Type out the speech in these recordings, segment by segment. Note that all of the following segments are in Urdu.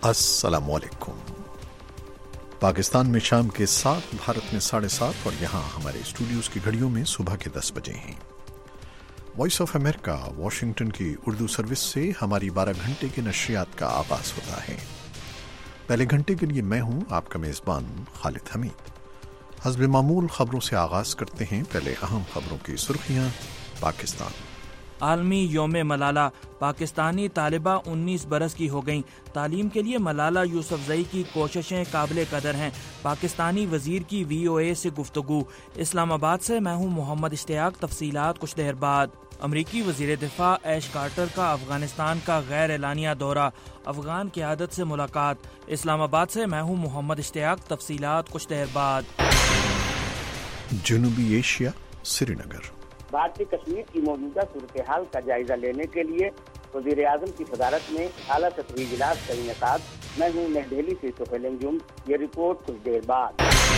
السلام علیکم۔ پاکستان میں شام کے 7، بھارت میں 7:30 اور یہاں ہمارے اسٹوڈیوز کی گھڑیوں میں صبح کے 10 بجے ہیں۔ وائس آف امریکہ واشنگٹن کی اردو سروس سے ہماری 12 گھنٹے کے نشریات کا آغاز ہوتا ہے۔ پہلے گھنٹے کے لیے میں ہوں آپ کا میزبان خالد حمید۔ حسب معمول خبروں سے آغاز کرتے ہیں۔ پہلے اہم خبروں کی سرخیاں۔ پاکستان عالمی یوم ملالہ، پاکستانی طالبہ 19 برس کی ہو گئیں۔ تعلیم کے لیے ملالہ یوسفزئی کی کوششیں قابل قدر ہیں، پاکستانی وزیر کی VOA سے گفتگو۔ اسلام آباد سے میں ہوں محمد اشتیاق، تفصیلات کچھ دیر بعد۔ امریکی وزیر دفاع ایش کارٹر کا افغانستان کا غیر اعلانیہ دورہ، افغان قیادت سے ملاقات۔ اسلام آباد سے میں ہوں محمد اشتیاق، تفصیلات کچھ دیر بعد۔ جنوبی ایشیا، سری نگر۔ بھارتی کشمیر کی موجودہ صورتحال کا جائزہ لینے کے لیے وزیر اعظم کی صدارت میں اعلیٰ سطحی اجلاس کا انعقاد۔ میں ہوں نئی دہلی سے سہیل انجم، یہ رپورٹ کچھ دیر بعد۔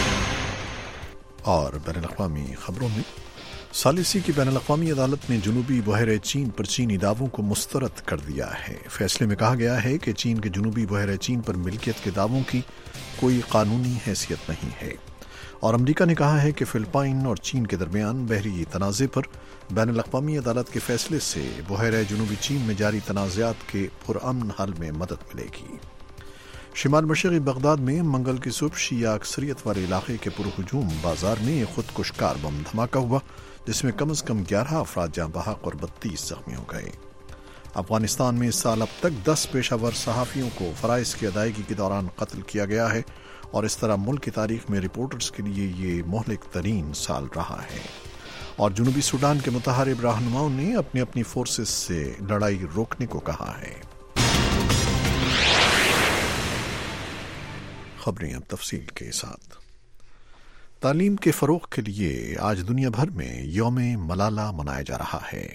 اور بین الاقوامی خبروں میں، ثالثی کی بین الاقوامی عدالت نے جنوبی بحیرہ چین پر چینی دعووں کو مسترد کر دیا ہے۔ فیصلے میں کہا گیا ہے کہ چین کے جنوبی بحیرہ چین پر ملکیت کے دعووں کی کوئی قانونی حیثیت نہیں ہے، اور امریکہ نے کہا ہے کہ فلپائن اور چین کے درمیان بحری تنازع پر بین الاقوامی عدالت کے فیصلے سے بحیرہ جنوبی چین میں جاری تنازعات کے پرامن حل میں مدد ملے گی۔ شمال مشرقی بغداد میں منگل کی صبح شیعہ اکثریت والے علاقے کے پرہجوم بازار میں ایک خودکش کار بم دھماکہ ہوا، جس میں کم از کم 11 افراد جاں بحق اور 32 زخمی ہو گئے۔ افغانستان میں اس سال اب تک 10 پیشہ ور صحافیوں کو فرائض کی ادائیگی کے دوران قتل کیا گیا ہے، اور اس طرح ملک کی تاریخ میں رپورٹرز کے لیے یہ مہلک ترین سال رہا ہے۔ اور جنوبی سوڈان کے متحارب رہنماؤں نے اپنی اپنی فورسز سے لڑائی روکنے کو کہا ہے۔ خبریں اب تفصیل کے ساتھ۔ تعلیم کے فروغ کے لیے آج دنیا بھر میں یوم ملالہ منایا جا رہا ہے۔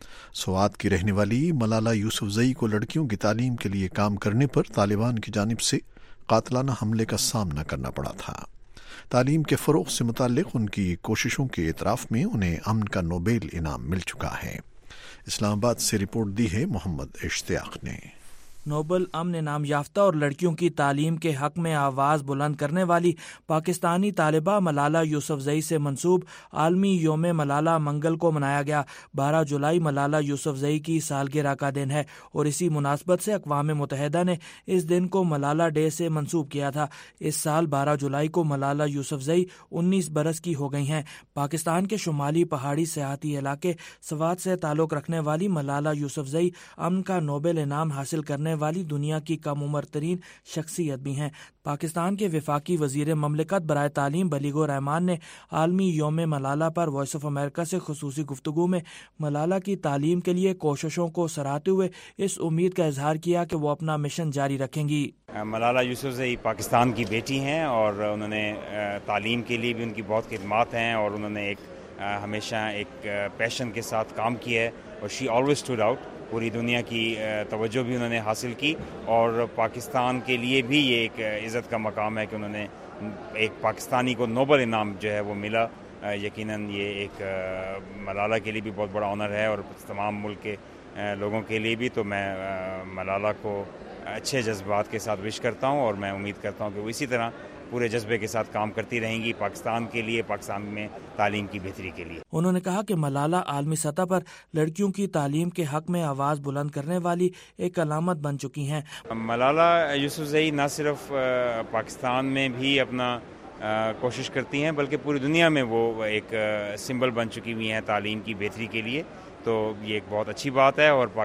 سوات کی رہنے والی ملالہ یوسفزئی کو لڑکیوں کی تعلیم کے لیے کام کرنے پر طالبان کی جانب سے قاتلانہ حملے کا سامنا کرنا پڑا تھا۔ تعلیم کے فروغ سے متعلق ان کی کوششوں کے اعتراف میں انہیں امن کا نوبیل انعام مل چکا ہے۔ اسلام آباد سے رپورٹ دی ہے محمد اشتیاق نے۔ نوبل امن انعام یافتہ اور لڑکیوں کی تعلیم کے حق میں آواز بلند کرنے والی پاکستانی طالبہ ملالہ یوسفزئی سے منسوب عالمی یوم ملالہ منگل کو منایا گیا۔ 12 جولائی ملالہ یوسفزئی کی سالگرہ کا دن ہے، اور اسی مناسبت سے اقوام متحدہ نے اس دن کو ملالہ ڈے سے منسوب کیا تھا۔ اس سال 12 جولائی کو ملالہ یوسفزئی 19 برس کی ہو گئی ہیں۔ پاکستان کے شمالی پہاڑی سیاحتی علاقے سوات سے تعلق رکھنے والی ملالہ یوسفزئی امن کا نوبل انعام حاصل کرنے والی دنیا کی کم عمر ترین شخصیت بھی ہیں۔ پاکستان کے وفاقی وزیر مملکت برائے تعلیم بلیغ الرحمان نے عالمی یوم ملالہ پر وائس آف امریکہ سے خصوصی گفتگو میں ملالہ کی تعلیم کے لیے کوششوں کو سراہتے ہوئے اس امید کا اظہار کیا کہ وہ اپنا مشن جاری رکھیں گی۔ ملالہ یوسفزئی پاکستان کی بیٹی ہیں، اور انہوں نے تعلیم کے لیے بھی ان کی بہت خدمات ہیں، اور انہوں نے ہمیشہ ایک پیشن کے ساتھ کام کیا ہے، اور شی آلویز اسٹوڈ آؤٹ۔ پوری دنیا کی توجہ بھی انہوں نے حاصل کی، اور پاکستان کے لیے بھی یہ ایک عزت کا مقام ہے کہ انہوں نے ایک پاکستانی کو نوبل انعام جو ہے وہ ملا۔ یقیناً یہ ایک ملالہ کے لیے بھی بہت بڑا آنر ہے، اور تمام ملک کے لوگوں کے لیے بھی۔ تو میں ملالہ کو اچھے جذبات کے ساتھ وش کرتا ہوں، اور میں امید کرتا ہوں کہ وہ اسی طرح پورے جذبے کے ساتھ کام کرتی رہیں گی پاکستان کے لیے، پاکستان میں تعلیم کی بہتری کے لیے۔ انہوں نے کہا کہ ملالہ عالمی سطح پر لڑکیوں کی تعلیم کے حق میں آواز بلند کرنے والی ایک علامت بن چکی ہیں۔ ملالہ یوسفزئی نہ صرف پاکستان میں بھی اپنا کوشش کرتی ہیں، بلکہ پوری دنیا میں وہ ایک سمبل بن چکی ہوئی ہیں تعلیم کی بہتری کے لیے۔ تو یہ ایک بہت اچھی بات ہے، اور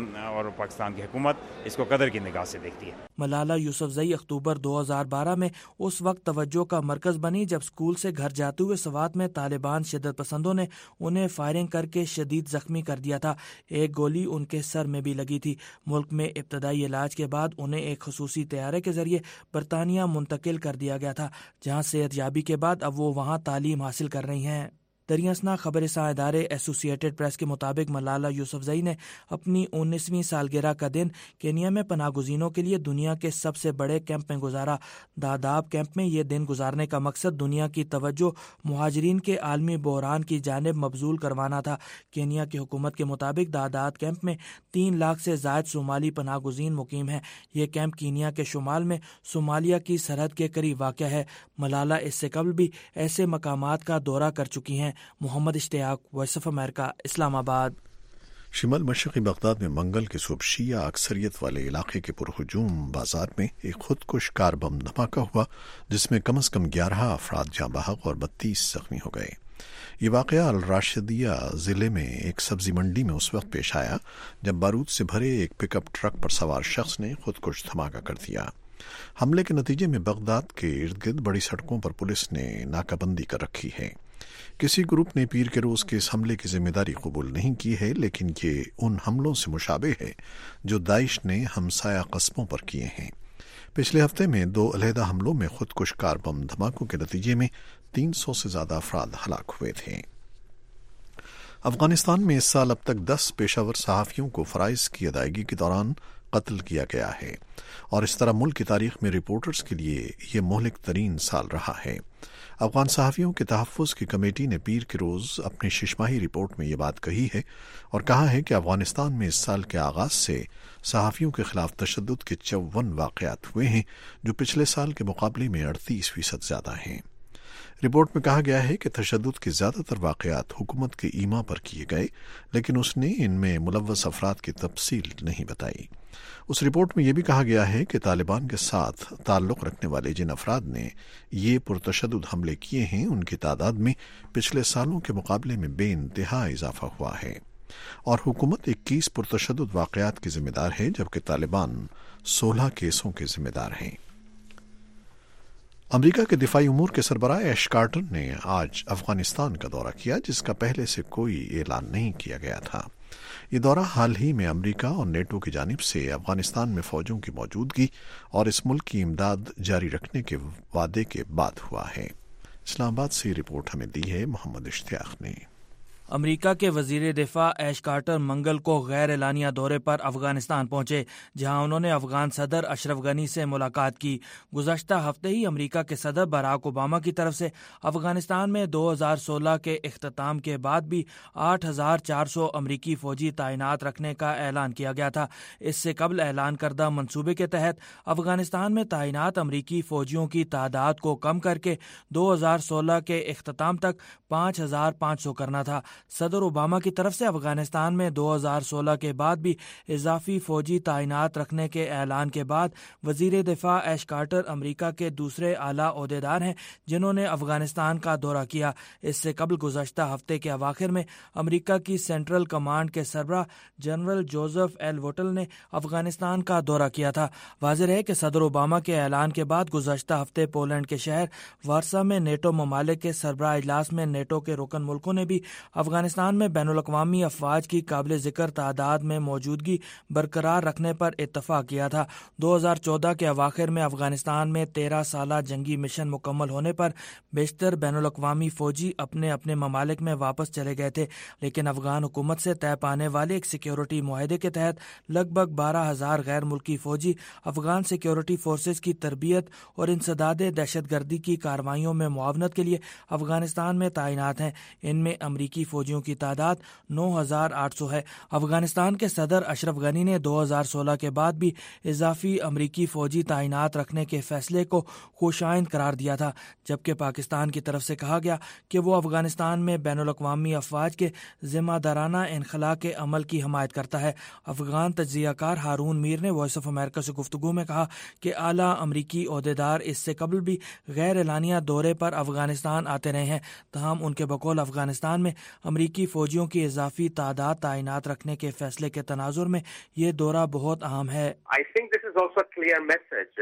پاکستان کی حکومت اس کو قدر کی نگاہ سے دیکھتی ہے۔ ملالہ یوسفزئی اکتوبر 2012 میں اس وقت توجہ کا مرکز بنی جب اسکول سے گھر جاتے ہوئے سوات میں طالبان شدت پسندوں نے انہیں فائرنگ کر کے شدید زخمی کر دیا تھا۔ ایک گولی ان کے سر میں بھی لگی تھی۔ ملک میں ابتدائی علاج کے بعد انہیں ایک خصوصی طیارے کے ذریعے برطانیہ منتقل کر دیا گیا تھا، جہاں صحت یابی کے بعد اب وہ وہاں تعلیم حاصل کر رہی ہیں۔ دریاسنا خبر رساں ادارے ایسوسیٹڈ پریس کے مطابق ملالہ یوسفزئی نے اپنی 19ویں سالگرہ کا دن کینیا میں پناہ گزینوں کے لیے دنیا کے سب سے بڑے کیمپ میں گزارا۔ داداب کیمپ میں یہ دن گزارنے کا مقصد دنیا کی توجہ مہاجرین کے عالمی بحران کی جانب مبذول کروانا تھا۔ کینیا کی حکومت کے مطابق داداب کیمپ میں 3 لاکھ سے زائد صومالی پناہ گزین مقیم ہیں۔ یہ کیمپ کینیا کے شمال میں صومالیہ کی سرحد کے قریب واقع ہے۔ ملالہ اس سے قبل بھی ایسے مقامات کا دورہ کر چکی ہیں۔ محمد اشتیاق، وائس آف امریکہ، اسلام آباد۔ شمال مشرقی بغداد میں منگل کے صبح شیعہ اکثریت والے علاقے کے پرہجوم بازار میں ایک خودکش کار بم دھماکہ ہوا جس میں کم از کم 11 افراد جاں بحق اور 32 زخمی ہو گئے۔ یہ واقعہ الراشدیہ ضلع میں ایک سبزی منڈی میں اس وقت پیش آیا جب بارود سے بھرے ایک پک اپ ٹرک پر سوار شخص نے خودکش دھماکہ کر دیا۔ حملے کے نتیجے میں بغداد کے ارد گرد بڑی سڑکوں پر پولیس نے ناکہ بندی کر رکھی ہے۔ کسی گروپ نے پیر کے روز کے اس حملے کی ذمہ داری قبول نہیں کی ہے، لیکن یہ ان حملوں سے مشابہ ہے جو داعش نے ہمسایہ قصبوں پر کیے ہیں۔ پچھلے ہفتے میں 2 علیحدہ حملوں میں خودکش کار بم دھماکوں کے نتیجے میں 300 سے زیادہ افراد ہلاک ہوئے تھے۔ افغانستان میں اس سال اب تک 10 پیشہ ور صحافیوں کو فرائض کی ادائیگی کے دوران قتل کیا گیا ہے، اور اس طرح ملک کی تاریخ میں رپورٹرز کے لیے یہ مہلک ترین سال رہا ہے۔ افغان صحافیوں کے تحفظ کی کمیٹی نے پیر کے روز اپنی 6 ماہی رپورٹ میں یہ بات کہی ہے اور کہا ہے کہ افغانستان میں اس سال کے آغاز سے صحافیوں کے خلاف تشدد کے 54 واقعات ہوئے ہیں، جو پچھلے سال کے مقابلے میں 38% زیادہ ہیں۔ رپورٹ میں کہا گیا ہے کہ تشدد کے زیادہ تر واقعات حکومت کے ایما پر کیے گئے، لیکن اس نے ان میں ملوث افراد کی تفصیل نہیں بتائی۔ اس رپورٹ میں یہ بھی کہا گیا ہے کہ طالبان کے ساتھ تعلق رکھنے والے جن افراد نے یہ پرتشدد حملے کیے ہیں ان کی تعداد میں پچھلے سالوں کے مقابلے میں بے انتہا اضافہ ہوا ہے، اور حکومت 21 پرتشدد واقعات کی ذمہ دار ہے جبکہ طالبان 16 کیسوں کے ذمہ دار ہیں۔ امریکہ کے دفاعی امور کے سربراہ ایش کارٹر نے آج افغانستان کا دورہ کیا، جس کا پہلے سے کوئی اعلان نہیں کیا گیا تھا۔ یہ دورہ حال ہی میں امریکہ اور نیٹو کی جانب سے افغانستان میں فوجوں کی موجودگی اور اس ملک کی امداد جاری رکھنے کے وعدے کے بعد ہوا ہے۔ اسلام آباد سے رپورٹ ہمیں دی ہے محمد اشتیاق نے۔ امریکہ کے وزیر دفاع ایش کارٹر منگل کو غیر اعلانیہ دورے پر افغانستان پہنچے، جہاں انہوں نے افغان صدر اشرف غنی سے ملاقات کی۔ گزشتہ ہفتے ہی امریکہ کے صدر باراک اوباما کی طرف سے افغانستان میں 2016 کے اختتام کے بعد بھی 8400 امریکی فوجی تعینات رکھنے کا اعلان کیا گیا تھا۔ اس سے قبل اعلان کردہ منصوبے کے تحت افغانستان میں تعینات امریکی فوجیوں کی تعداد کو کم کر کے 2016 کے اختتام تک 5500 کرنا تھا۔ صدر اوباما کی طرف سے افغانستان میں 2016 کے بعد بھی اضافی فوجی تعینات رکھنے کے اعلان کے بعد وزیر دفاع ایش کارٹر امریکہ کے دوسرے اعلیٰ عہدیدار ہیں جنہوں نے افغانستان کا دورہ کیا۔ اس سے قبل گزشتہ ہفتے کے اواخر میں امریکہ کی سینٹرل کمانڈ کے سربراہ جنرل جوزف ایل وٹل نے افغانستان کا دورہ کیا تھا۔ واضح ہے کہ صدر اوباما کے اعلان کے بعد گزشتہ ہفتے پولینڈ کے شہر وارسا میں نیٹو ممالک کے سربراہ اجلاس میں نیٹو کے رکن ملکوں نے بھی افغانستان میں بین الاقوامی افواج کی قابل ذکر تعداد میں موجودگی برقرار رکھنے پر اتفاق کیا تھا۔ 2014 کے اواخر میں افغانستان میں 13 سالہ جنگی مشن مکمل ہونے پر بیشتر بین الاقوامی فوجی اپنے اپنے ممالک میں واپس چلے گئے تھے، لیکن افغان حکومت سے طے پانے والے ایک سیکیورٹی معاہدے کے تحت لگ بھگ 12,000 غیر ملکی فوجی افغان سیکیورٹی فورسز کی تربیت اور انسداد دہشت گردی کی کارروائیوں میں معاونت کے لیے افغانستان میں تعینات ہیں۔ ان میں امریکی فوجیوں کی تعداد 9,800 ہے۔ افغانستان کے صدر اشرف غنی نے 2016 کے بعد بھی اضافی امریکی فوجی تعینات رکھنے کے فیصلے کو خوشائند قرار دیا تھا، جبکہ پاکستان کی طرف سے کہا گیا کہ وہ افغانستان میں بین الاقوامی افواج کے ذمہ دارانہ انخلاء کے عمل کی حمایت کرتا ہے۔ افغان تجزیہ کار ہارون میر نے وائس آف امریکہ سے گفتگو میں کہا کہ اعلیٰ امریکی عہدیدار اس سے قبل بھی غیر اعلانیہ دورے پر افغانستان آتے رہے ہیں، تاہم ان کے بقول افغانستان میں امریکی فوجیوں کی اضافی تعداد تعینات رکھنے کے فیصلے کے تناظر میں یہ دورہ بہت اہم ہے۔ I think this is also a clear message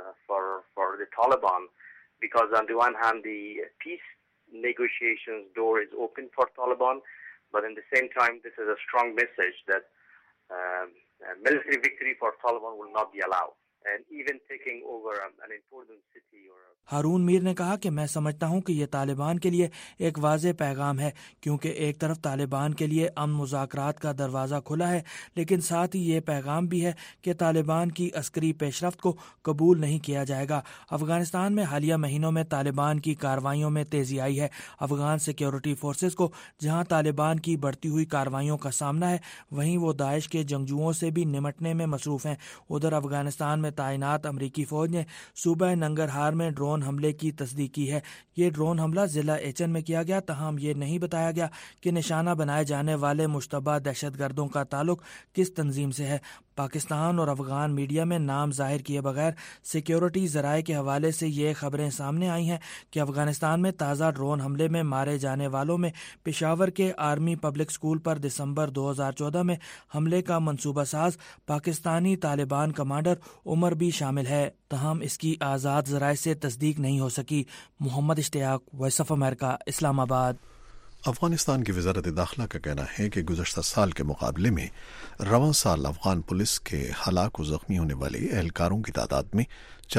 for the Taliban, because on the one hand the peace negotiations door is open for Taliban, but in the same time this is a strong message that military victory for Taliban will not be allowed. and even taking over an important city or Haroon میر نے کہا کہ میں سمجھتا ہوں کہ یہ طالبان کے لیے ایک واضح پیغام ہے، کیونکہ ایک طرف طالبان کے لیے امن مذاکرات کا دروازہ کھلا ہے، لیکن ساتھ ہی یہ پیغام بھی ہے کہ طالبان کی عسکری پیش رفت کو قبول نہیں کیا جائے گا۔ افغانستان میں حالیہ مہینوں میں طالبان کی کارروائیوں میں تیزی آئی ہے۔ افغان سیکیورٹی فورسز کو جہاں طالبان کی بڑھتی ہوئی کارروائیوں کا سامنا ہے، وہیں وہ داعش کے جنگجوؤں سے بھی نمٹنے میں مصروف ہیں۔ ادھر افغانستان میں تعینات امریکی فوج نے صوبہ ننگرہار میں ڈرون حملے کی تصدیق کی ہے۔ یہ ڈرون حملہ ضلع ایچن میں کیا گیا، تاہم یہ نہیں بتایا گیا کہ نشانہ بنائے جانے والے مشتبہ دہشت گردوں کا تعلق کس تنظیم سے ہے۔ پاکستان اور افغان میڈیا میں نام ظاہر کیے بغیر سیکیورٹی ذرائع کے حوالے سے یہ خبریں سامنے آئی ہیں کہ افغانستان میں تازہ ڈرون حملے میں مارے جانے والوں میں پشاور کے آرمی پبلک اسکول پر دسمبر 2014 میں حملے کا منصوبہ ساز پاکستانی طالبان کمانڈر عمر بھی شامل ہے، تاہم اس کی آزاد ذرائع سے تصدیق نہیں ہو سکی۔ محمد اشتیاق، وائس آف امریکہ، اسلام آباد۔ افغانستان کی وزارت داخلہ کا کہنا ہے کہ گزشتہ سال کے مقابلے میں رواں سال افغان پولیس کے ہلاک و زخمی ہونے والے اہلکاروں کی تعداد میں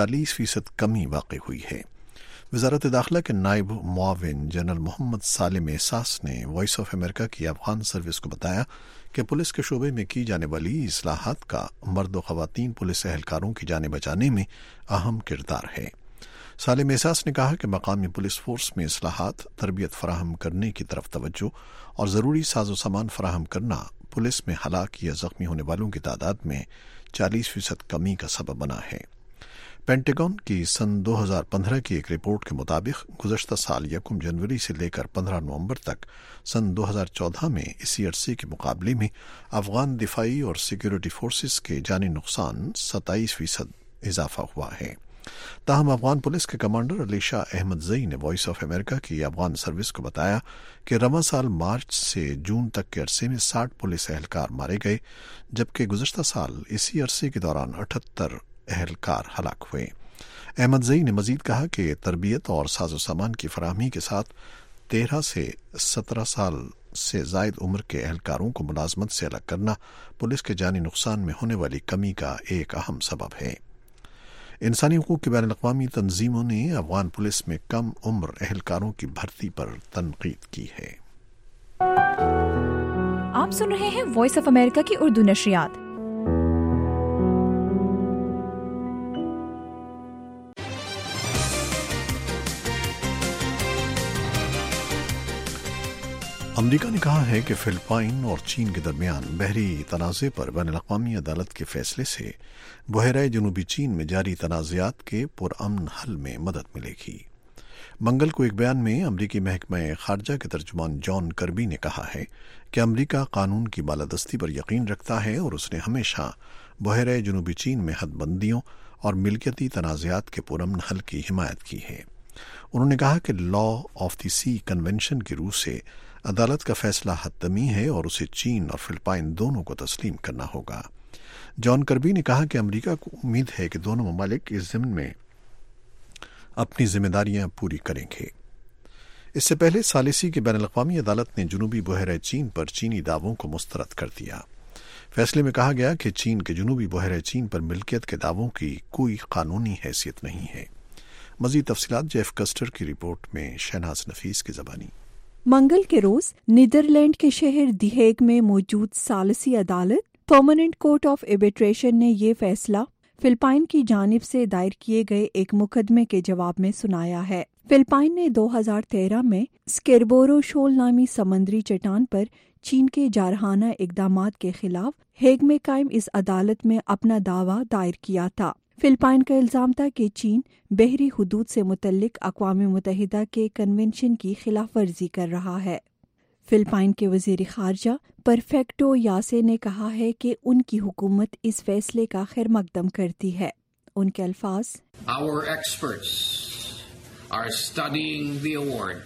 40% کمی واقع ہوئی ہے۔ وزارت داخلہ کے نائب معاون جنرل محمد سالم احساس نے وائس آف امریکہ کی افغان سروس کو بتایا کہ پولیس کے شعبے میں کی جانے والی اصلاحات کا مرد و خواتین پولیس اہلکاروں کی جانیں بچانے میں اہم کردار ہے۔ سالم احساس نے کہا کہ مقامی پولیس فورس میں اصلاحات، تربیت فراہم کرنے کی طرف توجہ اور ضروری ساز و سامان فراہم کرنا پولیس میں ہلاک یا زخمی ہونے والوں کی تعداد میں 40% کمی کا سبب بنا ہے۔ پینٹاگن کی سن 2015 کی ایک رپورٹ کے مطابق گزشتہ سال 1 جنوری سے لے کر 15 نومبر تک سن 2014 میں اسی عرصے کے مقابلے میں افغان دفاعی اور سیکیورٹی فورسز کے جانی نقصان 27% اضافہ ہوا ہے۔ تاہم افغان پولیس کے کمانڈر علی شاہ احمد زئی نے وائس آف امریکہ کی افغان سروس کو بتایا کہ رواں سال مارچ سے جون تک کے عرصے میں 60 پولیس اہلکار مارے گئے، جبکہ گزشتہ سال اسی عرصے کے دوران 78 اہلکار ہلاک ہوئے۔ احمد زئی نے مزید کہا کہ تربیت اور ساز و سامان کی فراہمی کے ساتھ 13 سے 17 سال سے زائد عمر کے اہلکاروں کو ملازمت سے الگ کرنا پولیس کے جانی نقصان میں ہونے والی کمی کا ایک اہم سبب ہے۔ انسانی حقوق کی بین الاقوامی تنظیموں نے افغان پولیس میں کم عمر اہلکاروں کی بھرتی پر تنقید کی ہے۔ آپ سن رہے ہیں وائس آف امریکہ کی اردو نشریات۔ امریکہ نے کہا ہے کہ فلپائن اور چین کے درمیان بحری تنازع پر بین الاقوامی عدالت کے فیصلے سے بحیرہ جنوبی چین میں جاری تنازعات کے پرامن حل میں مدد ملے گی۔ منگل کو ایک بیان میں امریکی محکمہ خارجہ کے ترجمان جان کربی نے کہا ہے کہ امریکہ قانون کی بالادستی پر یقین رکھتا ہے اور اس نے ہمیشہ بحیرہ جنوبی چین میں حد بندیوں اور ملکیتی تنازعات کے پرامن حل کی حمایت کی ہے۔ انہوں نے کہا کہ law of the sea convention کی روح سے عدالت کا فیصلہ حتمی ہے اور اسے چین اور فلپائن دونوں کو تسلیم کرنا ہوگا۔ جان کربی نے کہا کہ امریکہ کو امید ہے کہ دونوں ممالک اس ضمن میں اپنی ذمہ داریاں پوری کریں گے۔ اس سے پہلے ثالثی کی بین الاقوامی عدالت نے جنوبی بحیرہ چین پر چینی دعووں کو مسترد کر دیا۔ فیصلے میں کہا گیا کہ چین کے جنوبی بحیرہ چین پر ملکیت کے دعووں کی کوئی قانونی حیثیت نہیں ہے۔ مزید تفصیلات جیف کسٹر کی رپورٹ میں شہناز نفیس کی زبانی۔ منگل کے روز نیدرلینڈ کے شہر دی ہیگ میں موجود ثالثی عدالت پرماننٹ کورٹ آف آربیٹریشن نے یہ فیصلہ فلپائن کی جانب سے دائر کیے گئے ایک مقدمے کے جواب میں سنایا ہے۔ فلپائن نے 2013 میں اسکیربورو شول نامی سمندری چٹان پر چین کے جارحانہ اقدامات کے خلاف ہیگ میں قائم اس عدالت میں اپنا دعویٰ دائر کیا تھا۔ فلپائن کا الزام تھا کہ چین بحری حدود سے متعلق اقوام متحدہ کے کنونشن کی خلاف ورزی کر رہا ہے۔ فلپائن کے وزیر خارجہ پرفیکٹو یاسے نے کہا ہے کہ ان کی حکومت اس فیصلے کا خیر مقدم کرتی ہے۔ ان کے الفاظ: Our experts are studying the award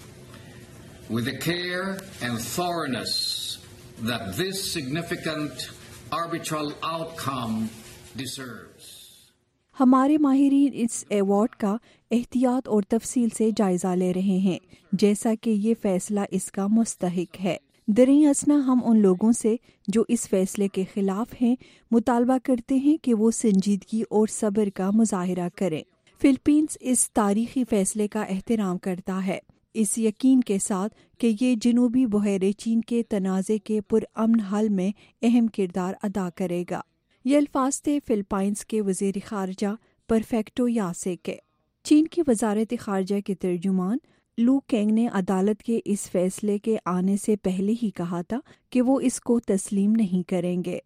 with the care and thoroughness that this significant arbitral outcome deserves. ہمارے ماہرین اس ایوارڈ کا احتیاط اور تفصیل سے جائزہ لے رہے ہیں، جیسا کہ یہ فیصلہ اس کا مستحق ہے۔ دریں اثنا ہم ان لوگوں سے جو اس فیصلے کے خلاف ہیں مطالبہ کرتے ہیں کہ وہ سنجیدگی اور صبر کا مظاہرہ کریں۔ فلپینز اس تاریخی فیصلے کا احترام کرتا ہے، اس یقین کے ساتھ کہ یہ جنوبی بحیرہ چین کے تنازع کے پرامن حل میں اہم کردار ادا کرے گا۔ یہ الفاظ تھے فلپائنز کے وزیر خارجہ پرفیکٹو یاسے کے۔ چین کی وزارت خارجہ کے ترجمان لو کینگ نے عدالت کے اس فیصلے کے آنے سے پہلے ہی کہا تھا کہ وہ اس کو تسلیم نہیں کریں گے۔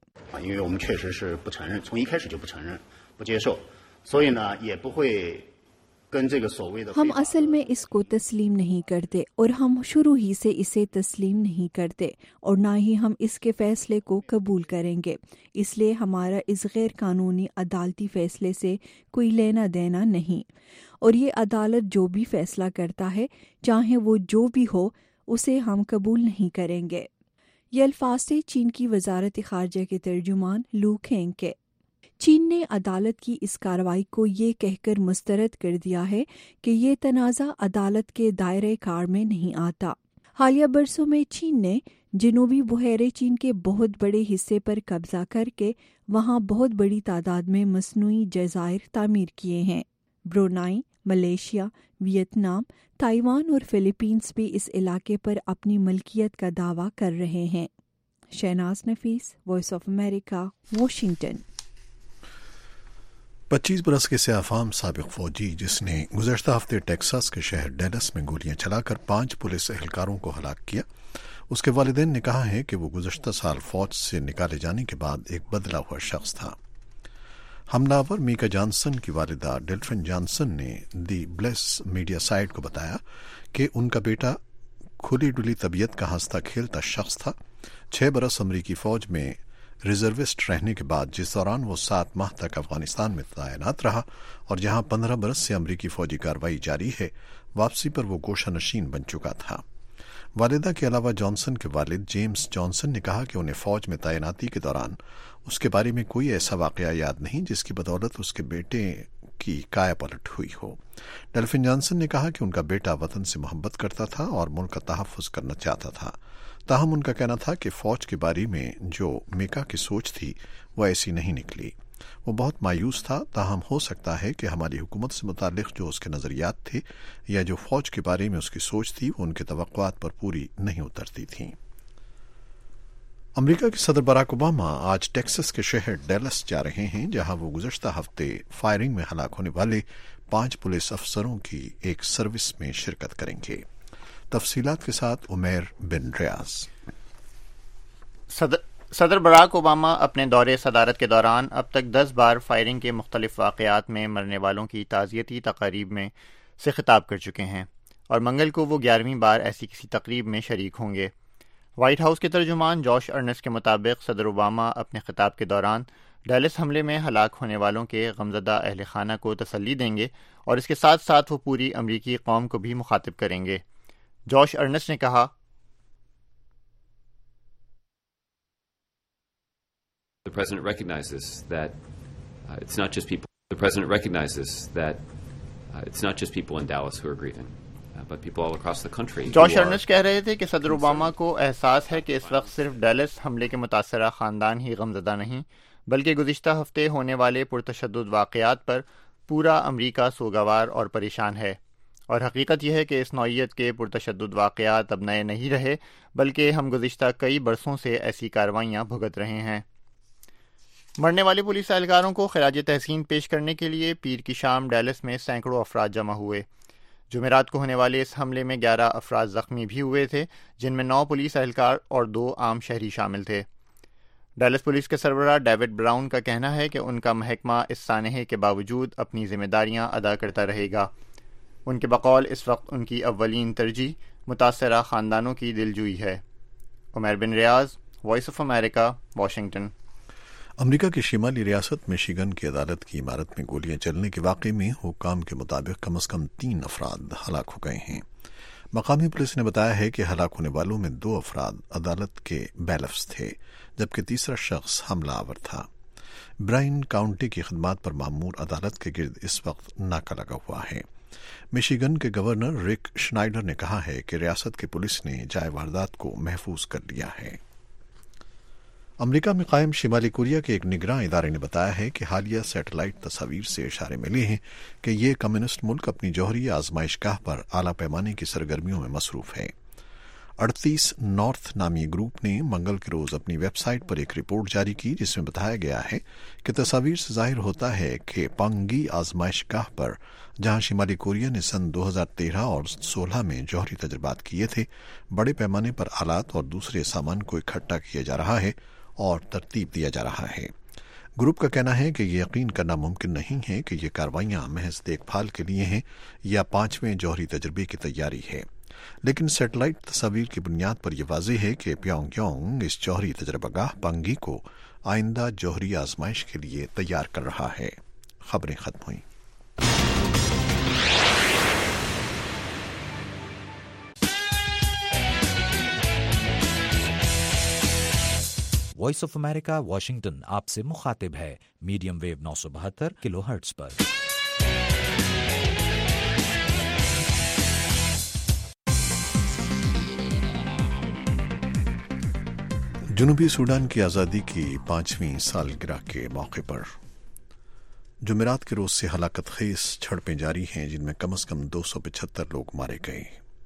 ہم اصل میں اس کو تسلیم نہیں کرتے اور ہم شروع ہی سے اسے تسلیم نہیں کرتے اور نہ ہی ہم اس کے فیصلے کو قبول کریں گے، اس لیے ہمارا اس غیر قانونی عدالتی فیصلے سے کوئی لینا دینا نہیں، اور یہ عدالت جو بھی فیصلہ کرتا ہے چاہے وہ جو بھی ہو اسے ہم قبول نہیں کریں گے۔ یہ الفاظ تھے چین کی وزارت خارجہ کے ترجمان لو کینگ کے۔ چین نے عدالت کی اس کارروائی کو یہ کہہ کر مسترد کر دیا ہے کہ یہ تنازع عدالت کے دائرۂ کار میں نہیں آتا۔ حالیہ برسوں میں چین نے جنوبی بحیرہ چین کے بہت بڑے حصے پر قبضہ کر کے وہاں بہت بڑی تعداد میں مصنوعی جزائر تعمیر کیے ہیں۔ برونائی، ملیشیا، ویتنام، تائیوان اور فلپینز بھی اس علاقے پر اپنی ملکیت کا دعویٰ کر رہے ہیں۔ Shahnaz Nafees, voice of America, Washington. 25 برس کے سیاہ فام سابق فوجی جس نے گزشتہ ہفتے ٹیکساس کے شہر ڈیلس میں گولیاں چلا کر 5 پولیس اہلکاروں کو ہلاک کیا، اس کے والدین نے کہا ہے کہ وہ گزشتہ سال فوج سے نکالے جانے کے بعد ایک بدلا ہوا شخص تھا۔ حملہ آور میکا جانسن کی والدہ ڈیلفن جانسن نے دی بلیس میڈیا سائٹ کو بتایا کہ ان کا بیٹا کھلی ڈلی طبیعت کا ہنستا کھیلتا شخص تھا۔ 6 برس امریکی فوج میں ریزروسٹ رہنے کے بعد، جس دوران وہ 7 ماہ تک افغانستان میں تعینات رہا اور جہاں 15 برس سے امریکی فوجی کارروائی جاری ہے، واپسی پر وہ گوشہ نشین بن چکا تھا۔ والدہ کے علاوہ جانسن کے والد جیمز جانسن نے کہا کہ انہیں فوج میں تعیناتی کے دوران اس کے بارے میں کوئی ایسا واقعہ یاد نہیں جس کی بدولت اس کے بیٹے کی کایا پلٹ ہوئی ہو۔ ڈیلفن جانسن نے کہا کہ ان کا بیٹا وطن سے محبت کرتا تھا اور ملک کا تحفظ کرنا چاہتا تھا، تاہم ان کا کہنا تھا کہ فوج کے بارے میں جو میکا کی سوچ تھی وہ ایسی نہیں نکلی۔ وہ بہت مایوس تھا، تاہم ہو سکتا ہے کہ ہماری حکومت سے متعلق جو اس کے نظریات تھے یا جو فوج کے بارے میں اس کی سوچ تھی وہ ان کے توقعات پر پوری نہیں اترتی تھیں۔ امریکہ کے صدر باراک اوباما آج ٹیکساس کے شہر ڈیلس جا رہے ہیں، جہاں وہ گزشتہ ہفتے فائرنگ میں ہلاک ہونے والے 5 پولیس افسروں کی ایک سروس میں شرکت کریں گے۔ تفصیلات کے ساتھ عمیر بن ریاض۔ صدر باراک اوباما اپنے دورے صدارت کے دوران اب تک 10 بار فائرنگ کے مختلف واقعات میں مرنے والوں کی تعزیتی تقاریب میں سے خطاب کر چکے ہیں، اور منگل کو وہ 11ویں بار ایسی کسی تقریب میں شریک ہوں گے۔ وائٹ ہاؤس کے ترجمان جوش ارنسٹ کے مطابق صدر اوباما اپنے خطاب کے دوران ڈیلس حملے میں ہلاک ہونے والوں کے غمزدہ اہل خانہ کو تسلی دیں گے، اور اس کے ساتھ ساتھ وہ پوری امریکی قوم کو بھی مخاطب کریں گے۔ جوش ارنسٹ نے کہا، The President recognizes that it's not just people. The President recognizes that it's not just people in Dallas who are grieving, but people all across the country. Josh Earnest کہہ رہے تھے کہ صدر اوباما کو احساس ہے کہ اس وقت صرف ڈیلس حملے کے متاثرہ خاندان ہی غمزدہ نہیں، بلکہ گزشتہ ہفتے ہونے والے پرتشدد واقعات پر پورا امریکہ سوگوار اور پریشان ہے، اور حقیقت یہ ہے کہ اس نوعیت کے پرتشدد واقعات اب نئے نہیں رہے، بلکہ ہم گزشتہ کئی برسوں سے ایسی کارروائیاں بھگت رہے ہیں۔ مرنے والے پولیس اہلکاروں کو خراج تحسین پیش کرنے کے لیے پیر کی شام ڈیلس میں سینکڑوں افراد جمع ہوئے۔ جمعرات کو ہونے والے اس حملے میں 11 افراد زخمی بھی ہوئے تھے، جن میں 9 پولیس اہلکار اور 2 عام شہری شامل تھے۔ ڈیلس پولیس کے سربراہ ڈیوڈ براؤن کا کہنا ہے کہ ان کا محکمہ اس سانحے کے باوجود اپنی ذمہ داریاں ادا کرتا رہے گا۔ ان کے بقول اس وقت ان کی اولین ترجیح متاثرہ خاندانوں کی دلجوئی ہے۔ Umair bin Riaz, voice of America, Washington. امریکہ کی شمالی ریاست میشیگن کی عدالت کی عمارت میں گولیاں چلنے کے واقعے میں حکام کے مطابق کم از کم 3 افراد ہلاک ہو گئے ہیں۔ مقامی پولیس نے بتایا ہے کہ ہلاک ہونے والوں میں 2 افراد عدالت کے بیلفز تھے، جبکہ تیسرا شخص حملہ آور تھا۔ برائن کاؤنٹی کی خدمات پر مامور عدالت کے گرد اس وقت ناکہ لگا ہوا ہے۔ मिशिगन के गवर्नर रिक श्नाइडर ने कहा है कि रियासत की पुलिस ने जाए वारदात को महफूज कर लिया है। अमेरिका में कायम शिमाली कोरिया के एक निगरान इदारे ने बताया है कि हालिया सैटेलाइट तस्वीर से इशारे मिले हैं कि ये कम्युनिस्ट मुल्क अपनी जौहरी आजमाइशगाह पर आला पैमाने की सरगर्मियों में मसरूफ है। 38 नॉर्थ नामी ग्रुप ने मंगल के रोज अपनी वेबसाइट पर एक रिपोर्ट जारी की जिसमें बताया गया है कि तस्वीर से जाहिर होता है कि पंगी आजमाइशगाह पर जहां शिमाली कोरिया ने सन 2013 और 16 में जौहरी तजर्बात किए थे, बड़े पैमाने पर आलात और दूसरे सामान को इकट्ठा किया जा रहा है और तरतीब दिया जा रहा है। ग्रुप का कहना है कि ये यकीन करना मुमकिन नहीं है कि ये कार्रवाइयां महज देखभाल के लिए हैं या 5वें जौहरी तजर्बे की तैयारी है, लेकिन सैटेलाइट तस्वीर की बुनियाद पर यह वाज़ेह है कि प्योंगयांग इस जौहरी तजर्बागाह पंगी को आइंदा जौहरी आजमाइश के लिए तैयार कर रहा है। खबरें खत्म हुई। वॉइस ऑफ अमेरिका वाशिंगटन आपसे मुखातिब है मीडियम वेव 972 किलोहर्ट्ज पर। जनूबी सूडान की आज़ादी की 5वीं सालगिरह के मौके पर जुमेरात के रोज से हलाकत खेज झड़पें जारी हैं, जिनमें कम से कम 275 लोग मारे गए।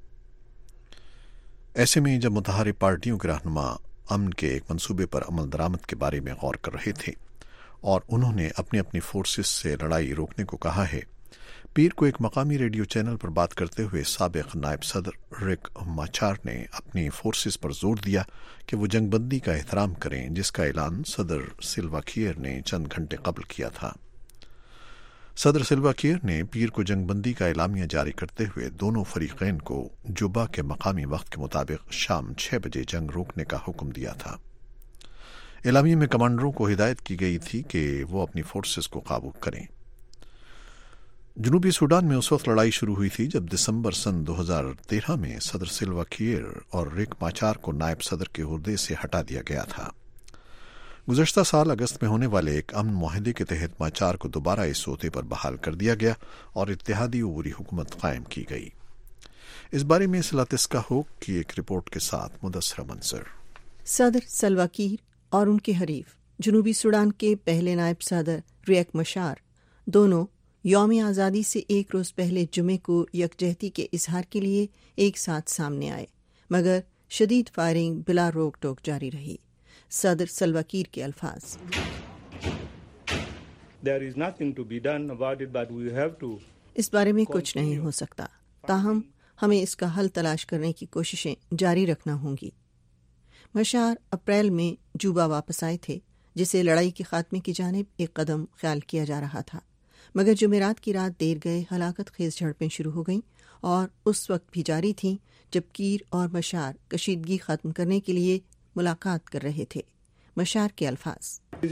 ऐसे में जब मुतहारिब पार्टियों के रहनुमा अमन के एक मंसूबे पर अमल दरामद के बारे में गौर कर रहे थे और उन्होंने अपनी अपनी फोर्सेस से लड़ाई रोकने को कहा है, पीर को एक मकामी रेडियो चैनल पर बात करते हुए साबिक नायब सदर रिक माचार ने अपनी फोर्सेस पर जोर दिया कि वो जंगबंदी का एहतराम करें, जिसका ऐलान सदर सिल्वा कियर ने चंद घंटे कबल किया था। सदर सिल्वा कियर ने पीर को जंगबंदी का एलामिया जारी करते हुए दोनों फरीकैन को जुबा के मकामी वक्त के मुताबिक शाम 6 बजे जंग रोकने का हुक्म दिया था। एलामिया में कमांडरों को हिदायत की गई थी कि वो अपनी फोर्सेस को काबू करें। जनूबी सूडान में उस वक्त लड़ाई शुरू हुई थी जब दिसंबर सन 2013 में सदर सिल्वा कियर और रिक माचार को नायब सदर के ओहदे से हटा दिया गया था। गुज़श्ता साल अगस्त में होने वाले एक अमन मुआहदे के तहत माचार को दोबारा इस ओहदे पर बहाल कर दिया गया और इत्तेहादी उबूरी हुकूमत कायम की गई। इस बारे में सलातिस्का होक की एक रिपोर्ट के साथ मुदस्सरा मंसर। सदर सल्वा कीर और उनके हरीफ जनूबी सूडान के पहले नायब सदर रियक मशार दोनों यौम आज़ादी से एक रोज़ पहले जुमे को यकजहती के इजहार के लिए एक साथ सामने आए, मगर शदीद फायरिंग बिला रोक टोक जारी रही। सदर सल्वा कीर के अल्फाज, इस बारे में कुछ नहीं हो सकता, ताहम हमें इसका हल तलाश करने की कोशिशें जारी रखना होंगी। मशार अप्रैल में जूबा वापस आए थे, जिसे लड़ाई के खात्मे की जानिब एक कदम ख्याल किया जा रहा था, मगर जुमेरात की रात देर गए हलाकत खेज झड़पें शुरू हो गईं और उस वक्त भी जारी थीं जब कीर और मशार कशीदगी खत्म करने के लिए मुलाकात कर रहे थे। मशार के अल्फाज,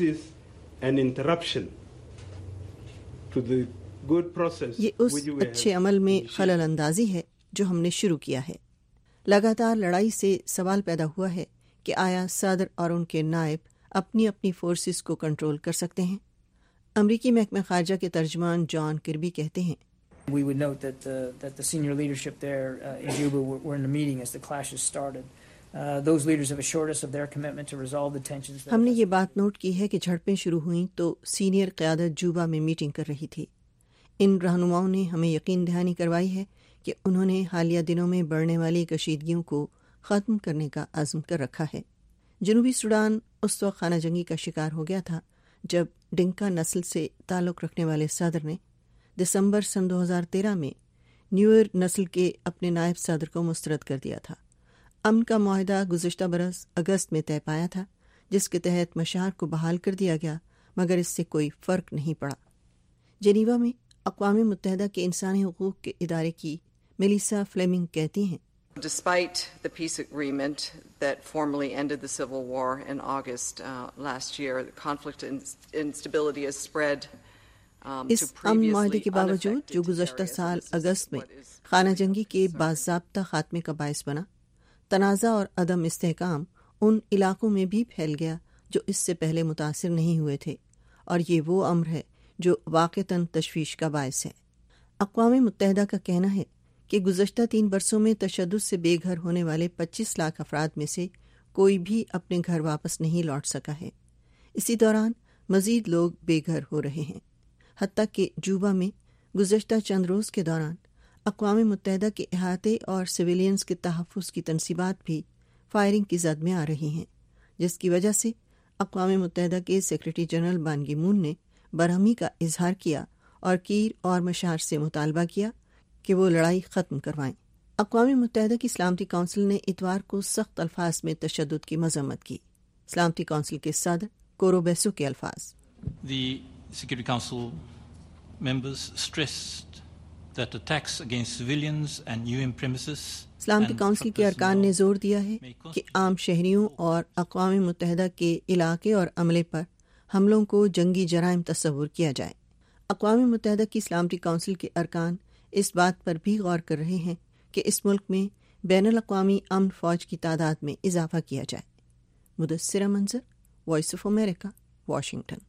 ये उस अच्छे अमल में खलल अंदाजी है जो हमने शुरू किया है। लगातार लड़ाई से सवाल पैदा हुआ है कि आया सदर और उनके नायब अपनी अपनी फोर्सेस को कंट्रोल कर सकते हैं। अमरीकी महकमा खारजा के तर्जमान जॉन किर्बी कहते हैं, We would note that the senior leadership there in Juba were in the meeting as the clashes started. Those leaders have assured us of their commitment to resolve the tensions. हमने ये बात नोट की है कि झड़पें शुरू हुईं तो सीनियर क़यादत जूबा में मीटिंग कर रही थी। इन रहनुमाओं ने हमें यकीन दहानी करवाई है कि उन्होंने हालिया दिनों में बढ़ने वाली कशीदगियों को ख़त्म करने का अज़्म कर रखा है। जनूबी सूडान उस वक्त खाना जंगी का शिकार हो गया था जब डिंका नस्ल से ताल्लुक़ रखने वाले सदर ने दिसंबर सन 2013 में न्यूअर नस्ल के अपने नायब सदर को मुस्तरद कर दिया था। अमन का मुआहदा गुज़श्ता बरस अगस्त में तय पाया था, जिसके तहत मशार को बहाल कर दिया गया, मगर इससे कोई फ़र्क नहीं पड़ा। जेनीवा में अक़वाम मुत्तहिदा के इंसानी हुकूक़ के इदारे की मेलिसा फ्लेमिंग कहती हैं, Despite the peace agreement that formally ended the civil war in August last year, the conflict and instability has spread इस अमन मुआहदे के बावजूद जो गुज़श्ता साल अगस्त में खाना जंगी के बाज़ाब्ता खात्मे का बायस बना, तनाज़ा और अदम इस्तेहकाम उन इलाकों में भी फैल गया जो इससे पहले मुतासिर नहीं हुए थे, और ये वो अम्र है जो वाक़तन तशवीश का बायस है। अक़वाम मुत्तहिदा का कहना है कि गुज़श्ता 3 बरसों में तशद्दुद से बेघर होने वाले 25 लाख अफराद में से कोई भी अपने घर वापस नहीं लौट सका है। इसी दौरान मज़ीद लोग बेघर हो रहे हैं। हत्ता कि जूबा में गुज़श्ता चंद रोज़ के दौरान अक़वाम मुत्तहिदा के अहाते और सिविलियंस के तहफ़्फ़ुज़ की तनसीबात भी फायरिंग की जद में आ रही हैं, जिसकी वजह से अक़वाम मुत्तहिदा के सेक्रेटरी जनरल बान की मून ने बरहमी का इजहार किया और कीर और मशार से मुतालबा किया कि वो लड़ाई ख़त्म करवाएं। अक़वाम मुत्तहिदा की सलामती काउंसिल ने इतवार को सख्त अल्फाज में तशद्दुद की मज़म्मत की। सलामती काउंसिल के सदर कोरो बेसो के अल्फाज, The Security Council members stressed that attacks against civilians and UN premises सलामती काउंसिल के अरकान ने जोर दिया है कि आम शहरियों और अक़वाम मुत्तहिदा के इलाके और अमले पर हमलों को जंगी जराइम तस्वुर किया जाए। अक़वाम मुत्तहिदा की सलामती काउंसिल के अरकान इस बात पर भी गौर कर रहे हैं कि इस मुल्क में बैनुल अक़वामी अमन फ़ौज की तादाद में इजाफा किया जाए। Mudassira Manzar, voice of America, Washington.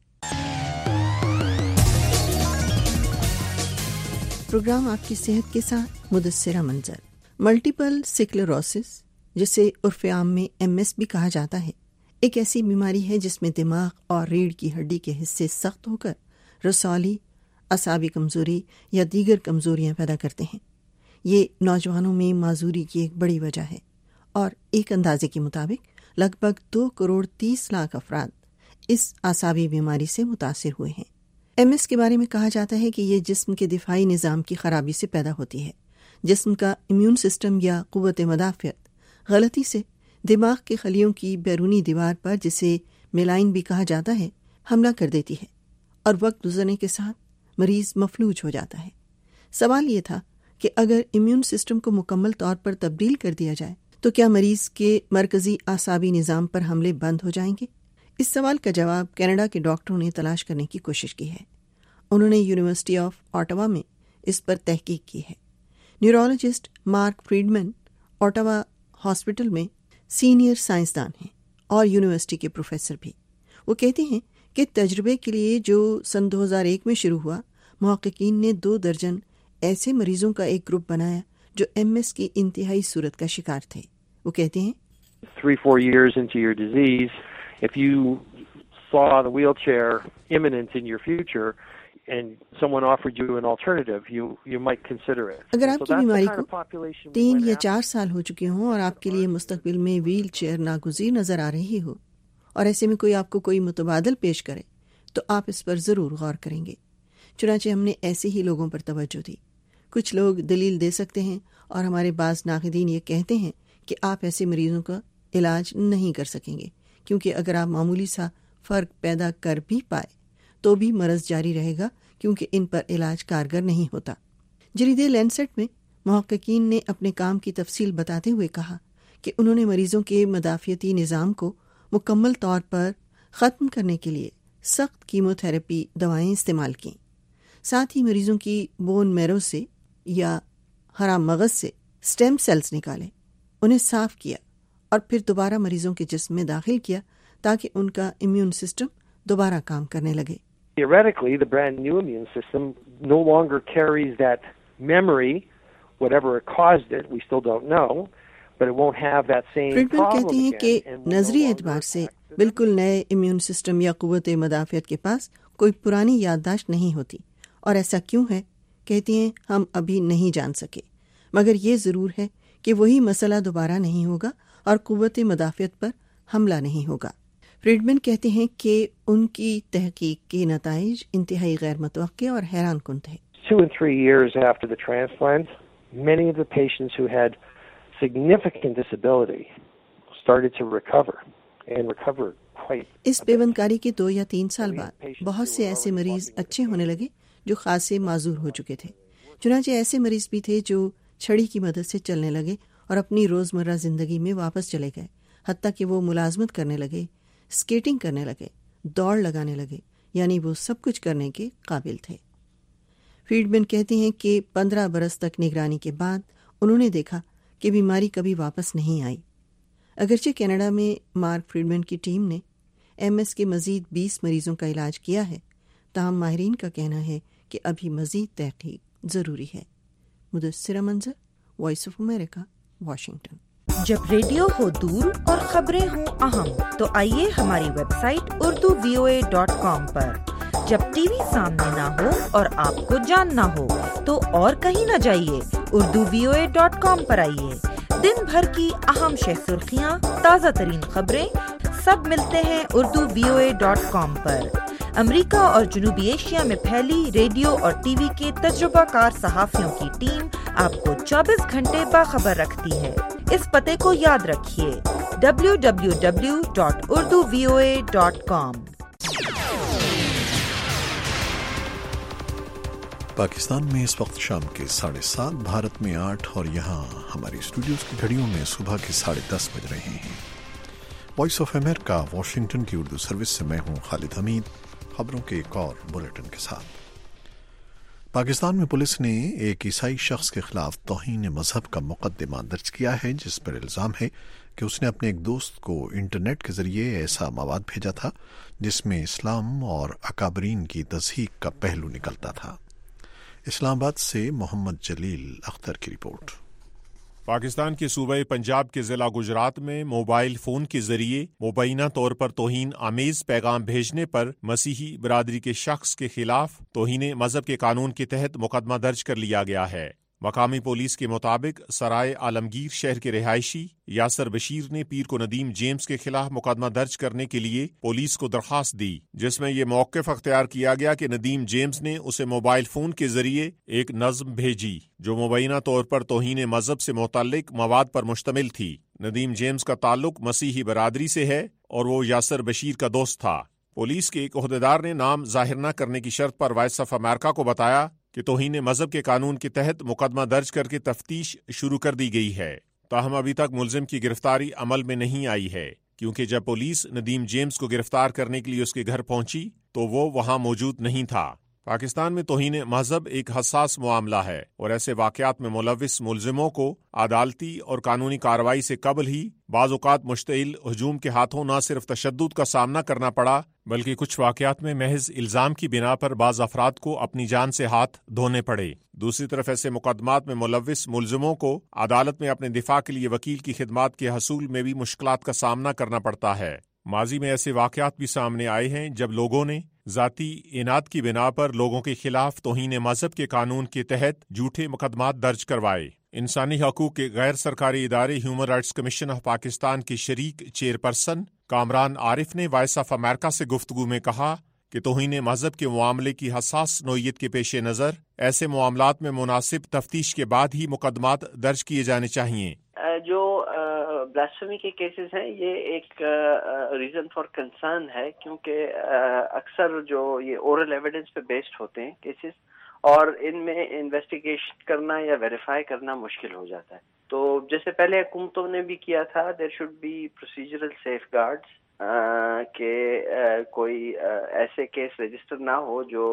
Programme आपकी सेहत के साथ मुदस्सिरा मंजर। मल्टीपल स्क्लेरोसिस, जिसे उर्फ़ आम में MS भी कहा जाता है, एक ऐसी बीमारी है जिसमें दिमाग और रीढ़ की हड्डी के हिस्से सख्त होकर रसौली, असाबी कमज़ोरी या दीगर कमज़ोरियाँ पैदा करते हैं। ये नौजवानों में माजूरी की एक बड़ी वजह है और एक अंदाजे के मुताबिक लगभग 2 करोड़ 30 लाख अफराद इस आसाबी बीमारी से मुतासिर हुए हैं। MS के बारे में कहा जाता है कि ये जिस्म के दिफाई निज़ाम की खराबी से पैदा होती है। जिस्म का इम्यून सिस्टम या क़ुव्वत मदाफ़ियत गलती से दिमाग के खलियों की बैरूनी दीवार पर, जिसे मेलाइन भी कहा जाता है, हमला कर देती है और वक्त गुजरने के साथ मरीज़ मफलूज हो जाता है। सवाल ये था कि अगर इम्यून सिस्टम को मुकम्मल तौर पर तब्दील कर दिया जाए तो क्या मरीज़ के मरकज़ी आसाबी निज़ाम पर हमले बंद हो जाएंगे? इस सवाल का जवाब कनाडा के डॉक्टरों ने तलाश करने की कोशिश की है। उन्होंने यूनिवर्सिटी ऑफ ऑटावा में इस पर तहकीक की है। Neurologist Mark Freedman Ottawa hospital में सीनियर साइंसदान हैं और यूनिवर्सिटी के प्रोफेसर भी। वो कहते हैं कि तजर्बे के लिए जो सन 2001 में शुरू हुआ, मुहक्किकीन ने 2 दर्जन ऐसे मरीजों का एक ग्रुप बनाया जो MS की इंतहाई सूरत का शिकार थे। वो कहते हैं 3-4 years into your disease, if you saw the wheelchair imminent in your future and someone offered you an alternative, you might consider it. अगर आपकी बीमारी को 3 या 4 साल हो चुके हों और आपके लिए मुस्तकबिल में व्हील चेयर नागुज़ीर नजर आ रही हो और ऐसे में कोई आपको कोई मुतबादल पेश करे तो आप इस पर ज़रूर गौर करेंगे। चुनांचे हमने ऐसे ही लोगों पर तवज्जो दी। कुछ लोग दलील दे सकते हैं और हमारे बाज़ नाक़िदीन ये कहते हैं कि आप ऐसे मरीजों का इलाज नहीं कर सकेंगे, क्योंकि अगर आप मामूली सा फ़र्क पैदा कर भी पाए तो भी मरज़ जारी रहेगा, क्योंकि इन पर इलाज कारगर नहीं होता। जरीदे लैंसेट में मुहक्किकीन ने अपने काम की तफसील बताते हुए कहा कि उन्होंने मरीजों के मदाफ़ियती निज़ाम को मुकम्मल तौर पर ख़त्म करने के लिए सख्त कीमोथेरेपी दवाएं इस्तेमाल की। साथ ही मरीजों की बोन मैरो से या हराम मगज़ से स्टेम सेल्स निकाले, उन्हें साफ किया और फिर दोबारा मरीजों के जिस्म में दाखिल किया ताकि उनका इम्यून सिस्टम दोबारा काम करने लगे। Theoretically, the brand new immune system no longer carries that memory, whatever it caused it, we still don't know, but it won't have that same Freedman problem कहते हैं again. कि नजरी एतबार से बिल्कुल नए इम्यून सिस्टम या क़ुव्वत मदाफ़ियत के पास कोई पुरानी याददाश्त नहीं होती। और ऐसा क्यों है, कहती हैं, हम अभी नहीं जान सके, मगर ये ज़रूर है कि वही मसला दोबारा नहीं होगा और क़ुव्वत मदाफ़ियत पर हमला नहीं होगा। फ्रीडमैन कहते हैं कि उनकी तहकीक के नताइज इंतहाई गैर मुतवक्के और हैरान कुन थे। 2 and 3 years after the transplant, many of the patients who had significant disability started to recover and recover quite. इस पेवंदकारी के 2 या 3 साल बाद बहुत से ऐसे मरीज अच्छे होने लगे जो खासे माजूर हो चुके थे। चुनांचे ऐसे मरीज भी थे जो छड़ी की मदद से चलने लगे और अपनी रोज़मर्रा ज़िंदगी में वापस चले गए, हत्ता कि वो मुलाजमत करने लगे, स्केटिंग करने लगे, दौड़ लगाने लगे, यानी वो सब कुछ करने के काबिल थे। फ्रीडमैन कहते हैं कि 15 बरस तक निगरानी के बाद उन्होंने देखा कि बीमारी कभी वापस नहीं आई। अगरचे कनाडा में मार्क फ्रीडमैन की टीम ने MS के मजीद 20 मरीजों का इलाज किया है, ताहम माहिरीन का कहना है कि अभी मजीद तहकीक ضروری ہے۔ Mudassira Manzar, voice of America, Washington. جب ریڈیو ہو دور اور خبریں ہوں اہم تو آئیے ہماری ویب سائٹ urduvoa.com پر۔ جب ٹی وی سامنے نہ ہو اور آپ کو جاننا ہو تو اور کہیں نہ جائیے، urduvoa.com پر آئیے۔ دن بھر کی اہم شہ سرخیاں، تازہ ترین خبریں سب ملتے ہیں urduvoa.com پر۔ امریکہ اور جنوبی ایشیا میں پھیلی ریڈیو اور ٹی وی کے تجربہ کار صحافیوں کی ٹیم آپ کو 24 گھنٹے باخبر رکھتی ہے۔ اس پتے کو یاد رکھیے، www.urduvoa.com۔ پاکستان میں اس وقت شام کے 7:30، بھارت میں 8 اور یہاں ہماری اسٹوڈیوز کی گھڑیوں میں صبح کے 10:30 بج رہے ہیں۔ وائس آف امریکہ واشنگٹن کی اردو سروس سے میں ہوں خالد حمید، خبروں کے ایک اور بلیٹن کے ساتھ۔ پاکستان میں پولیس نے ایک عیسائی شخص کے خلاف توہین مذہب کا مقدمہ درج کیا ہے، جس پر الزام ہے کہ اس نے اپنے ایک دوست کو انٹرنیٹ کے ذریعے ایسا مواد بھیجا تھا جس میں اسلام اور اکابرین کی تضحیک کا پہلو نکلتا تھا۔ اسلام آباد سے محمد جلیل اختر کی رپورٹ۔ پاکستان کے صوبہ پنجاب کے ضلع گجرات میں موبائل فون کے ذریعے مبینہ طور پر توہین آمیز پیغام بھیجنے پر مسیحی برادری کے شخص کے خلاف توہین مذہب کے قانون کے تحت مقدمہ درج کر لیا گیا ہے۔ مقامی پولیس کے مطابق سرائے عالمگیر شہر کے رہائشی یاسر بشیر نے پیر کو ندیم جیمز کے خلاف مقدمہ درج کرنے کے لیے پولیس کو درخواست دی، جس میں یہ موقف اختیار کیا گیا کہ ندیم جیمز نے اسے موبائل فون کے ذریعے ایک نظم بھیجی جو مبینہ طور پر توہین مذہب سے متعلق مواد پر مشتمل تھی۔ ندیم جیمز کا تعلق مسیحی برادری سے ہے اور وہ یاسر بشیر کا دوست تھا۔ پولیس کے ایک عہدیدار نے نام ظاہر نہ کرنے کی شرط پر وائس آف امریکہ کو بتایا کہ توہین مذہب کے قانون کے تحت مقدمہ درج کر کے تفتیش شروع کر دی گئی ہے، تاہم ابھی تک ملزم کی گرفتاری عمل میں نہیں آئی ہے، کیونکہ جب پولیس ندیم جیمز کو گرفتار کرنے کے لیے اس کے گھر پہنچی تو وہ وہاں موجود نہیں تھا۔ پاکستان میں توہین مذہب ایک حساس معاملہ ہے اور ایسے واقعات میں ملوث ملزموں کو عدالتی اور قانونی کارروائی سے قبل ہی بعض اوقات مشتعل ہجوم کے ہاتھوں نہ صرف تشدد کا سامنا کرنا پڑا بلکہ کچھ واقعات میں محض الزام کی بنا پر بعض افراد کو اپنی جان سے ہاتھ دھونے پڑے۔ دوسری طرف ایسے مقدمات میں ملوث ملزموں کو عدالت میں اپنے دفاع کے لیے وکیل کی خدمات کے حصول میں بھی مشکلات کا سامنا کرنا پڑتا ہے۔ ماضی میں ایسے واقعات بھی سامنے آئے ہیں جب لوگوں نے ذاتی اناد کی بنا پر لوگوں کے خلاف توہین مذہب کے قانون کے تحت جھوٹے مقدمات درج کروائے۔ انسانی حقوق کے غیر سرکاری ادارے human rights commission of Pakistan کے شریک چیئرپرسن کامران عارف نے وائس آف امریکہ سے گفتگو میں کہا کہ توہین مذہب کے معاملے کی حساس نوعیت کے پیش نظر ایسے معاملات میں مناسب تفتیش کے بعد ہی مقدمات درج کیے جانے چاہیے۔ جو بلاسفیمی کے کیسز ہیں یہ ایک ریزن فار کنسرن ہے، کیونکہ اکثر جو یہ اورل ایویڈنس پہ بیسڈ ہوتے ہیں کیسز اور ان میں انویسٹیگیشن کرنا یا ویریفائی کرنا مشکل ہو جاتا ہے۔ تو جیسے پہلے حکومتوں نے بھی کیا تھا، there should be procedural safeguards کہ کوئی ایسے کیس رجسٹر نہ ہو جو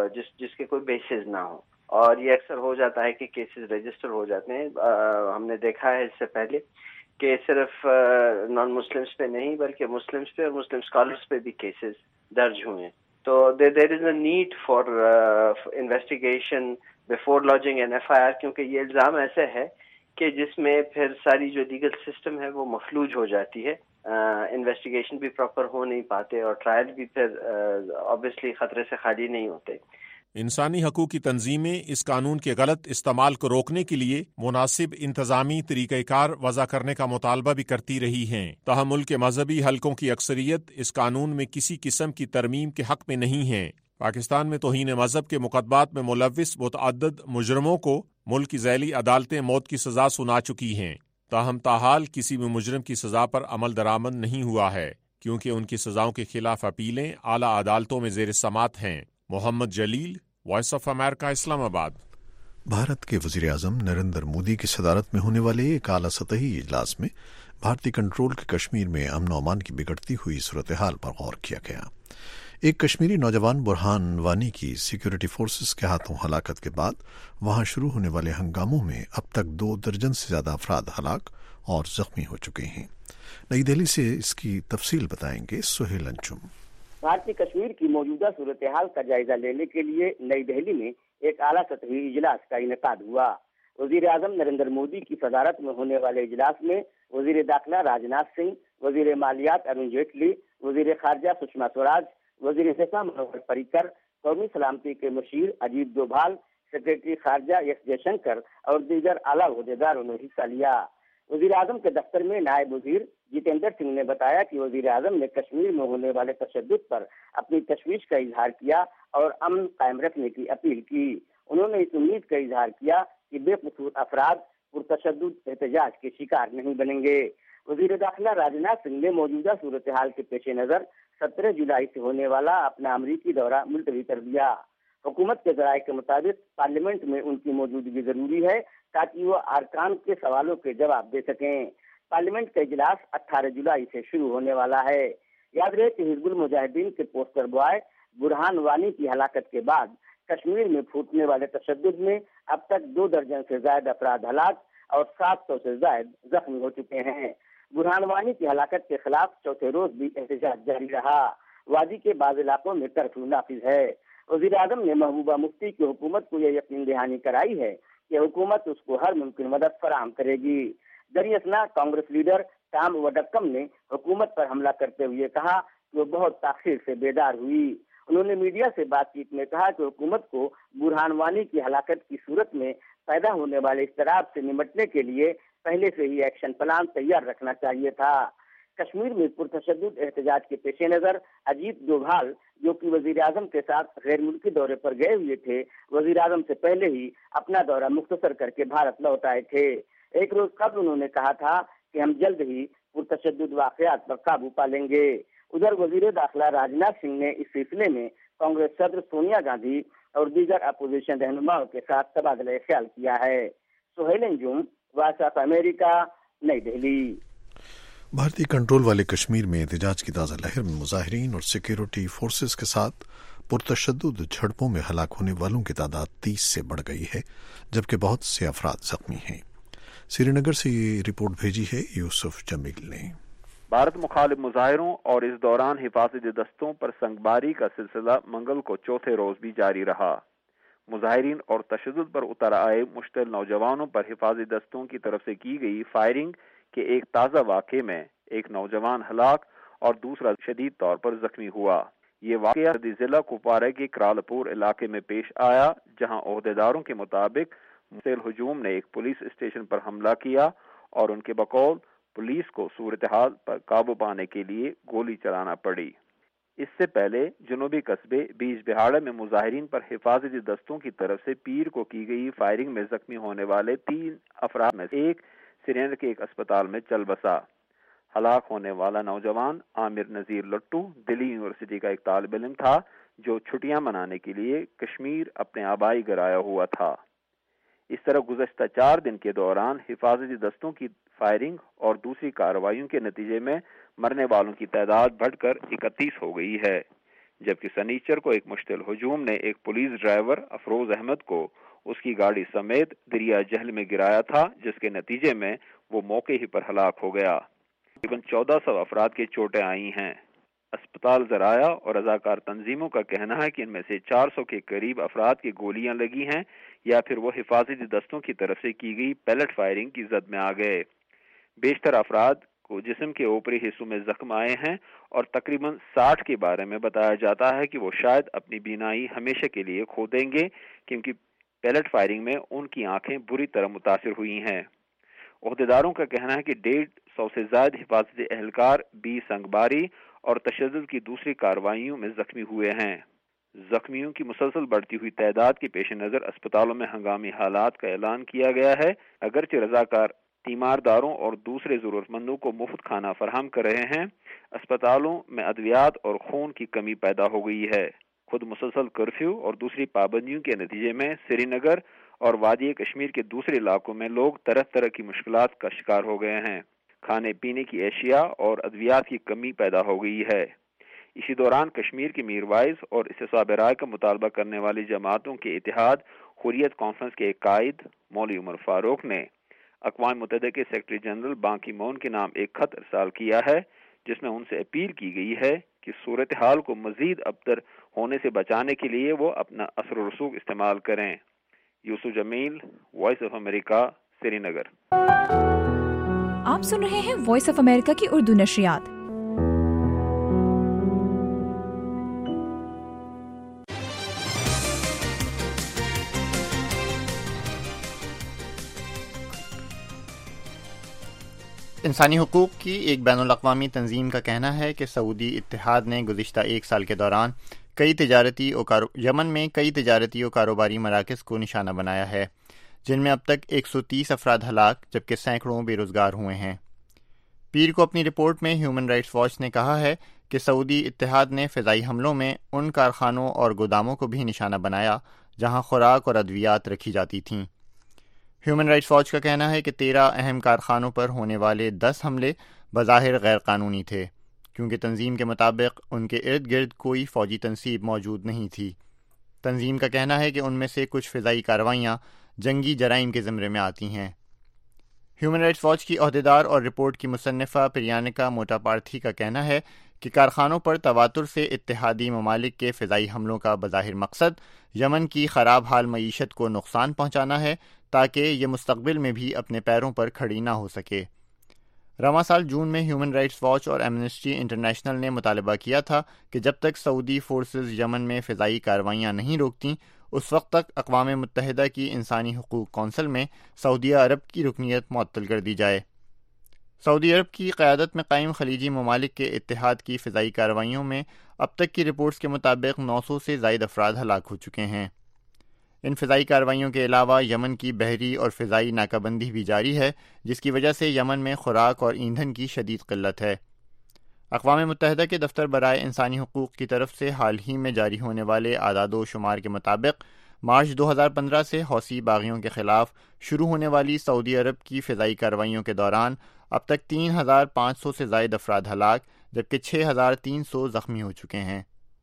جس کے کوئی بیسز نہ ہو، اور یہ اکثر ہو جاتا ہے کہ کیسز رجسٹر ہو جاتے ہیں۔ ہم نے دیکھا ہے اس سے پہلے کہ صرف نان مسلمس پہ نہیں بلکہ مسلمس پہ اور مسلم اسکالرس پہ بھی کیسز درج ہوئے ہیں۔ تو there is a need for investigation before lodging an F I R, کیونکہ یہ الزام ایسے ہے کہ جس میں پھر ساری جو لیگل سسٹم ہے وہ مفلوج ہو جاتی ہے، انویسٹیگیشن بھی پراپر ہو نہیں پاتے اور ٹرائل بھی پھر آبویسلی خطرے سے خالی نہیں ہوتے۔ انسانی حقوق کی تنظیمیں اس قانون کے غلط استعمال کو روکنے کے لیے مناسب انتظامی طریقہ کار وضع کرنے کا مطالبہ بھی کرتی رہی ہیں، تاہم ملک کے مذہبی حلقوں کی اکثریت اس قانون میں کسی قسم کی ترمیم کے حق میں نہیں ہے۔ پاکستان میں توہین مذہب کے مقدمات میں ملوث متعدد مجرموں کو ملک کی ذیلی عدالتیں موت کی سزا سنا چکی ہیں، تاہم تاحال کسی بھی مجرم کی سزا پر عمل درآمد نہیں ہوا ہے، کیونکہ ان کی سزاؤں کے خلاف اپیلیں اعلیٰ عدالتوں میں زیر سماعت ہیں۔ محمد جلیل، وائس آف امریکہ، اسلام آباد۔ بھارت کے وزیر اعظم نریندر مودی کی صدارت میں ہونے والے ایک اعلیٰ سطحی اجلاس میں بھارتی کنٹرول کے کشمیر میں امن و امان کی بگڑتی ہوئی صورتحال پر غور کیا گیا۔ ایک کشمیری نوجوان برہان وانی کی سیکورٹی فورسز کے ہاتھوں ہلاکت کے بعد وہاں شروع ہونے والے ہنگاموں میں اب تک 2 درجن سے زیادہ افراد ہلاک اور زخمی ہو چکے ہیں۔ نئی دہلی سے اس کی تفصیل بتائیں گے سہیل انجم۔ بھارتی کشمیر کی موجودہ صورتحال کا جائزہ لینے کے لیے نئی دہلی میں ایک اعلیٰ سطحی اجلاس کا انعقاد ہوا۔ وزیر اعظم نریندر مودی کی صدارت میں ہونے والے اجلاس میں وزیر داخلہ راجناتھ سنگھ، وزیر مالیات ارون جیٹلی، وزیر خارجہ سشما سوراج، وزیر دفاع منوہر پریکر، قومی سلامتی کے مشیر اجیت ڈوبھال، سیکرٹری خارجہ ایس جے شنکر اور دیگر اعلیٰ عہدیداروں نے حصہ لیا۔ وزیر اعظم کے دفتر میں نائب وزیر جتیندر سنگھ نے بتایا کہ وزیر اعظم نے کشمیر میں ہونے والے تشدد پر اپنی تشویش کا اظہار کیا اور امن قائم رکھنے کی اپیل کی۔ انہوں نے اس امید کا اظہار کیا کہ بے قصور افراد پرتشدد احتجاج کے شکار نہیں بنیں گے۔ وزیر داخلہ راجناتھ سنگھ نے موجودہ صورتحال کے پیش نظر 17 جولائی سے ہونے والا اپنا امریکی دورہ ملتوی کر دیا۔ حکومت کے ذرائع کے مطابق پارلیمنٹ میں ان کی موجودگی ضروری ہے تاکہ وہ ارکان کے سوالوں کے جواب دے سکیں۔ پارلیمنٹ کا اجلاس 18 جولائی سے شروع ہونے والا ہے۔ یاد رہے کہ حزب المجاہدین کے پوسٹر بوائے برہان وانی کی ہلاکت کے بعد کشمیر میں پھوٹنے والے تشدد میں اب تک 2 درجن سے زائد افراد ہلاک اور 700 سے زائد زخمی ہو چکے ہیں۔ برہان وانی کی ہلاکت کے خلاف چوتھے روز بھی احتجاج جاری رہا۔ وادی کے بعض علاقوں میں کرفیو نافذ ہے۔ وزیر اعظم نے محبوبہ مفتی کی حکومت کو یہ یقین دہانی کرائی ہے کہ حکومت اس کو ہر ممکن مدد فراہم کرے گی۔ دریں اثنا کانگریس لیڈر ٹام وڈکم نے حکومت پر حملہ کرتے ہوئے کہا کہ وہ بہت تاخیر سے بیدار ہوئی۔ انہوں نے میڈیا سے بات چیت میں کہا کہ حکومت کو برہان وانی کی ہلاکت کی صورت میں پیدا ہونے والے اضطراب سے نمٹنے کے لیے پہلے سے ہی ایکشن پلان تیار رکھنا چاہیے تھا۔ کشمیر میں پرتشدد احتجاج کے پیش نظر اجیت ڈوبھال جو کہ وزیر اعظم کے ساتھ غیر ملکی دورے پر گئے ہوئے تھے، وزیر اعظم سے پہلے ہی اپنا دورہ مختصر کر کے بھارت لوٹ آئے تھے۔ ایک روز قبل انہوں نے کہا تھا کہ ہم جلد ہی پرتشدد واقعات پر قابو پا لیں گے۔ ادھر وزیر داخلہ راجناتھ سنگھ نے اس سلسلے میں کانگریس صدر سونیا گاندھی اور دیگر اپوزیشن رہنماؤں کے ساتھ تبادلہ خیال کیا ہے۔ Sohail Anjum, voice of America, نئی دہلی۔ بھارتی کنٹرول والے کشمیر میں احتجاج کی تازہ لہر میں مظاہرین اور سیکیورٹی فورسز کے ساتھ پرتشدد جھڑپوں میں ہلاک ہونے والوں کی تعداد 30 سے بڑھ گئی ہے، جبکہ بہت سے افراد زخمی ہیں۔ سری نگر سے یہ رپورٹ بھیجی ہے یوسف جمیل نے۔ بھارت مخالف مظاہروں اور اس دوران حفاظتی دستوں پر سنگباری کا سلسلہ منگل کو چوتھے روز بھی جاری رہا۔ مظاہرین اور تشدد پر اتر آئے مشتعل نوجوانوں پر حفاظتی دستوں کی طرف سے کی گئی فائرنگ کے ایک تازہ واقعے میں ایک نوجوان ہلاک اور دوسرا شدید طور پر زخمی ہوا۔ یہ واقعہ ضلع کپوارہ کے کرالپور علاقے میں پیش آیا، جہاں عہدیداروں کے مطابق مشتعل ہجوم نے ایک پولیس اسٹیشن پر حملہ کیا اور ان کے بقول پولیس کو صورتحال پر قابو پانے کے لیے گولی چلانا پڑی۔ اس سے پہلے جنوبی قصبے بیج بہاڑا میں مظاہرین پر حفاظتی دستوں کی طرف سے پیر کو کی گئی فائرنگ میں زخمی ہونے والے 3 افراد میں سے ایک سری نگر کے ایک اسپتال میں چل بسا۔ ہلاک ہونے والا نوجوان عامر نذیر لٹو دلی یونیورسٹی کا ایک طالب علم تھا جو چھٹیاں منانے کے لیے کشمیر اپنے آبائی گھر آیا ہوا تھا۔ اس طرح گزشتہ 4 دن کے دوران حفاظتی دستوں کی فائرنگ اور دوسری کارروائیوں کے نتیجے میں مرنے والوں کی تعداد بڑھ کر 31 ہو گئی ہے، جبکہ سنیچر کو ایک مشتعل ہجوم نے ایک پولیس ڈرائیور افروز احمد کو اس کی گاڑی سمیت دریا جہل میں گرایا تھا، جس کے نتیجے میں وہ موقع ہی پر ہلاک ہو گیا۔ تقریباً 1400 افراد کی چوٹیں آئی ہیں۔ اسپتال ذرائع اور رضاکار تنظیموں کا کہنا ہے کہ ان میں سے 400 کے قریب افراد کی گولیاں لگی ہیں یا پھر وہ حفاظتی دستوں کی طرف سے کی گئی پیلٹ فائرنگ کی زد میں آ گئے۔ بیشتر افراد کو جسم کے اوپری حصوں میں زخم آئے ہیں اور تقریباً 60 کے بارے میں بتایا جاتا ہے کہ وہ شاید اپنی بینائی ہمیشہ کے لیے کھو دیں گے، کیونکہ پیلٹ فائرنگ میں ان کی آنکھیں بری طرح متاثر ہوئی ہیں۔ عہدیداروں کا کہنا ہے کہ 150 سے زائد حفاظتی اہلکار بھی سنگباری اور تشدد کی دوسری کارروائیوں میں زخمی ہوئے ہیں۔ زخمیوں کی مسلسل بڑھتی ہوئی تعداد کے پیش نظر اسپتالوں میں ہنگامی حالات کا اعلان کیا گیا ہے۔ اگرچہ رضاکار تیمارداروں اور دوسرے ضرورت مندوں کو مفت کھانا فراہم کر رہے ہیں، اسپتالوں میں ادویات اور خون کی کمی پیدا ہو گئی ہے۔ خود مسلسل کرفیو اور دوسری پابندیوں کے نتیجے میں سری نگر اور وادی کشمیر کے دوسرے علاقوں میں لوگ طرح طرح کی مشکلات کا شکار ہو گئے ہیں۔ کھانے پینے کی اشیاء اور ادویات کی کمی پیدا ہو گئی ہے۔ اسی دوران کشمیر کے میر وائز اور استصواب رائے کا مطالبہ کرنے والی جماعتوں کے اتحاد حریت کانفرنس کے ایک قائد مولوی عمر فاروق نے اقوام متحدہ کے سیکرٹری جنرل بان کی مون کے نام ایک خط ارسال کیا ہے، جس میں ان سے اپیل کی گئی ہے کہ کہ صورتحال کو مزید ابتر ہونے سے بچانے کے لیے وہ اپنا اثر و رسوخ استعمال کریں۔ Yusuf Jamil, voice of America, Srinagar. آپ سن رہے ہیں وائس آف امریکہ کی اردو نشریات۔ انسانی حقوق کی ایک بین الاقوامی تنظیم کا کہنا ہے کہ سعودی اتحاد نے گزشتہ ایک سال کے دوران یمن میں کئی تجارتی و کاروباری مراکز کو نشانہ بنایا ہے، جن میں اب تک 130 افراد ہلاک جبکہ سینکڑوں بے روزگار ہوئے ہیں۔ پیر کو اپنی رپورٹ میں ہیومن رائٹس واچ نے کہا ہے کہ سعودی اتحاد نے فضائی حملوں میں ان کارخانوں اور گوداموں کو بھی نشانہ بنایا جہاں خوراک اور ادویات رکھی جاتی تھیں۔ ہیومن رائٹس واچ کا کہنا ہے کہ 13 اہم کارخانوں پر ہونے والے 10 حملے بظاہر غیر قانونی تھے، کیونکہ تنظیم کے مطابق ان کے ارد گرد کوئی فوجی تنصیب موجود نہیں تھی۔ تنظیم کا کہنا ہے کہ ان میں سے کچھ فضائی کارروائیاں جنگی جرائم کے زمرے میں آتی ہیں۔ ہیومن رائٹس واچ کی عہدیدار اور رپورٹ کی مصنفہ پریانکا موٹاپارتھی کا کہنا ہے کہ کارخانوں پر تواتر سے اتحادی ممالک کے فضائی حملوں کا بظاہر مقصد یمن کی خراب حال معیشت کو نقصان پہنچانا ہے تاکہ یہ مستقبل میں بھی اپنے پیروں پر کھڑی نہ ہو سکے۔ رواں سال جون میں ہیومن رائٹس واچ اور ایمنسٹی انٹرنیشنل نے مطالبہ کیا تھا کہ جب تک سعودی فورسز یمن میں فضائی کارروائیاں نہیں روکتیں اس وقت تک اقوام متحدہ کی انسانی حقوق کونسل میں سعودیہ عرب کی رکنیت معطل کر دی جائے۔ سعودی عرب کی قیادت میں قائم خلیجی ممالک کے اتحاد کی فضائی کارروائیوں میں اب تک کی رپورٹس کے مطابق 900 سے زائد افراد ہلاک ہو چکے ہیں۔ ان فضائی کارروائیوں کے علاوہ یمن کی بحری اور فضائی ناکہ بندی بھی جاری ہے، جس کی وجہ سے یمن میں خوراک اور ایندھن کی شدید قلت ہے۔ اقوام متحدہ کے دفتر برائے انسانی حقوق کی طرف سے حال ہی میں جاری ہونے والے اعداد و شمار کے مطابق مارچ 2015 سے حوثی باغیوں کے خلاف شروع ہونے والی سعودی عرب کی فضائی کارروائیوں کے دوران اب تک 3500 سے زائد افراد ہلاک جبکہ 6300 زخمی ہو چکے ہیں۔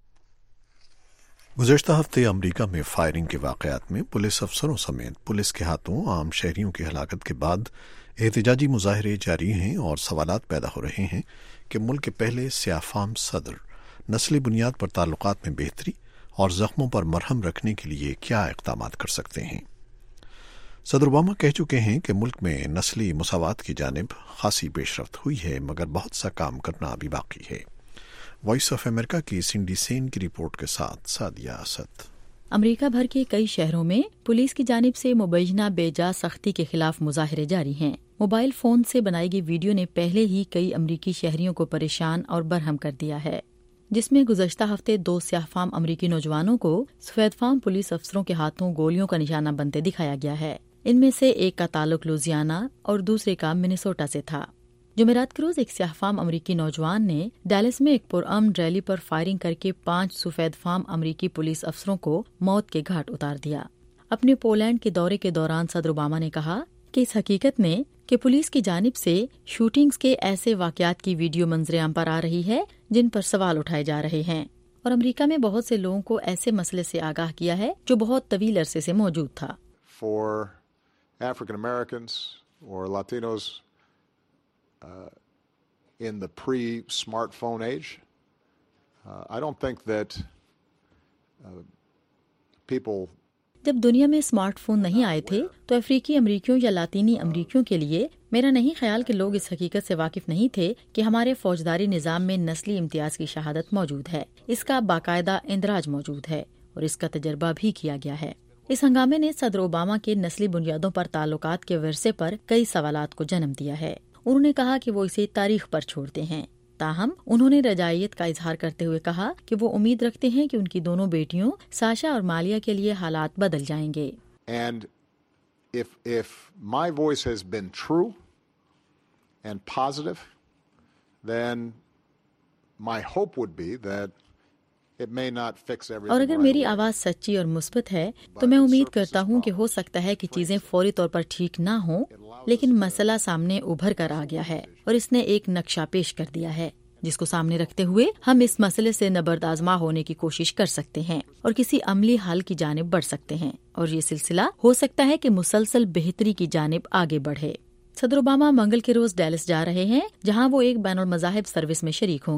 گزشتہ ہفتے امریکہ میں فائرنگ کے واقعات میں پولیس افسروں سمیت پولیس کے ہاتھوں عام شہریوں کی ہلاکت کے بعد احتجاجی مظاہرے جاری ہیں اور سوالات پیدا ہو رہے ہیں کہ ملک کے پہلے سیاہ فام صدر نسلی بنیاد پر تعلقات میں بہتری اور زخموں پر مرہم رکھنے کے لیے کیا اقدامات کر سکتے ہیں۔ صدر اوباما کہہ چکے ہیں کہ ملک میں نسلی مساوات کی جانب خاصی پیش رفت ہوئی ہے مگر بہت سا کام کرنا ابھی باقی ہے۔ وائس آف امریکہ کی سنڈی سین کی رپورٹ کے ساتھ سعدیہ اسد۔ امریکہ بھر کے کئی شہروں میں پولیس کی جانب سے مبینہ بے جا سختی کے خلاف مظاہرے جاری ہیں۔ موبائل فون سے بنائی گئی ویڈیو نے پہلے ہی کئی امریکی شہریوں کو پریشان اور برہم کر دیا ہے، جس میں گزشتہ ہفتے 2 سیاہ فام امریکی نوجوانوں کو سفید فام پولیس افسروں کے ہاتھوں گولیوں کا نشانہ بنتے دکھایا گیا ہے۔ ان میں سے ایک کا تعلق لوزیانا اور دوسرے کا منیسوٹا سے تھا۔ جمعرات کے روز ایک سیاہ فام امریکی نوجوان نے ڈیلس میں ایک پرامن ریلی پر فائرنگ کر کے 5 سفید فام امریکی پولیس افسروں کو موت کے گھاٹ اتار دیا۔ اپنے پولینڈ کے دورے کے دوران صدر اوباما نے کہا کہ اس حقیقت نے کہ پولیس کی جانب سے شوٹنگز کے ایسے واقعات کی ویڈیو منظر عام پر آ رہی ہے جن پر سوال اٹھائے جا رہے ہیں، اور امریکہ میں بہت سے لوگوں کو ایسے مسئلے سے آگاہ کیا ہے جو بہت طویل عرصے سے موجود تھا۔ For African Americans or Latinos in the pre-smartphone age, I don't think that people جب دنیا میں اسمارٹ فون نہیں آئے تھے تو افریقی امریکیوں یا لاطینی امریکیوں کے لیے میرا نہیں خیال کہ لوگ اس حقیقت سے واقف نہیں تھے کہ ہمارے فوجداری نظام میں نسلی امتیاز کی شہادت موجود ہے، اس کا باقاعدہ اندراج موجود ہے اور اس کا تجربہ بھی کیا گیا ہے۔ اس ہنگامے نے صدر اوباما کے نسلی بنیادوں پر تعلقات کے ورثے پر کئی سوالات کو جنم دیا ہے۔ انہوں نے کہا کہ وہ اسے تاریخ پر چھوڑتے ہیں، تاہم انہوں نے رجائیت کا اظہار کرتے ہوئے کہا کہ وہ امید رکھتے ہیں کہ ان کی دونوں بیٹیوں ساشا اور مالیہ کے لیے حالات بدل جائیں گے۔ And if my voice has been true and positive, then my hope would be that it may not fix everything. اور اگر میری آواز سچی اور مثبت ہے تو میں امید کرتا ہوں کہ ہو سکتا ہے کہ چیزیں فوری طور پر ٹھیک نہ ہوں، لیکن مسئلہ سامنے ابھر کر آ گیا ہے اور اس نے ایک نقشہ پیش کر دیا ہے جس کو سامنے رکھتے ہوئے ہم اس مسئلے سے نبردآزما ہونے کی کوشش کر سکتے ہیں اور کسی عملی حل کی جانب بڑھ سکتے ہیں، اور یہ سلسلہ ہو سکتا ہے کہ مسلسل بہتری کی جانب آگے بڑھے۔ صدر اوباما منگل کے روز ڈیلس جا رہے ہیں جہاں وہ ایک بین المذاہب سروس میں شریک ہوں گے۔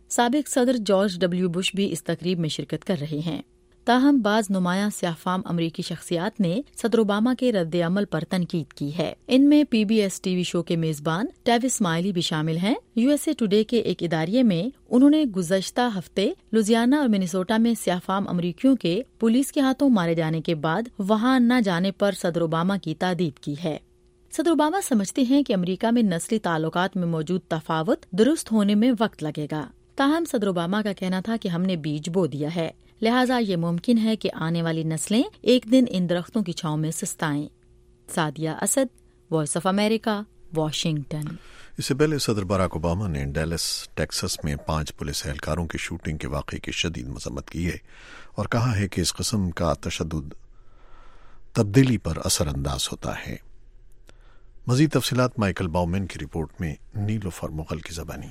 سابق صدر جارج ڈبلیو بش بھی اس تقریب میں شرکت کر رہے ہیں۔ تاہم بعض نمایاں سیاہ فام امریکی شخصیات نے صدر اوباما کے رد عمل پر تنقید کی ہے۔ ان میں PBS ٹی وی شو کے میزبان ٹیوس اسماعیلی بھی شامل ہیں۔ USA ٹوڈے کے ایک اداریے میں انہوں نے گزشتہ ہفتے لوزیانا اور منیسوٹا میں سیاہ فام امریکیوں کے پولیس کے ہاتھوں مارے جانے کے بعد وہاں نہ جانے پر صدر اوباما کی تعریف کی ہے۔ صدر اوباما سمجھتے ہیں کہ امریکہ میں نسلی تعلقات میں موجود تفاوت درست ہونے میں وقت لگے گا۔ تاہم صدر اوباما کا کہنا تھا کہ ہم نے بیج بو دیا ہے، لہٰذا یہ ممکن ہے کہ آنے والی نسلیں ایک دن ان درختوں کی چھاؤں میں سستائیں۔ Sadia Asad, voice of America, Washington. اس سے پہلے صدر باراک اوباما نے ڈیلس ٹیکساس میں 5 پولیس اہلکاروں کی شوٹنگ کے واقعے کی شدید مذمت کی ہے اور کہا ہے کہ اس قسم کا تشدد تبدیلی پر اثر انداز ہوتا ہے۔ مزید تفصیلات مائیکل باؤمن کی رپورٹ میں نیلوفر مغل کی زبانی۔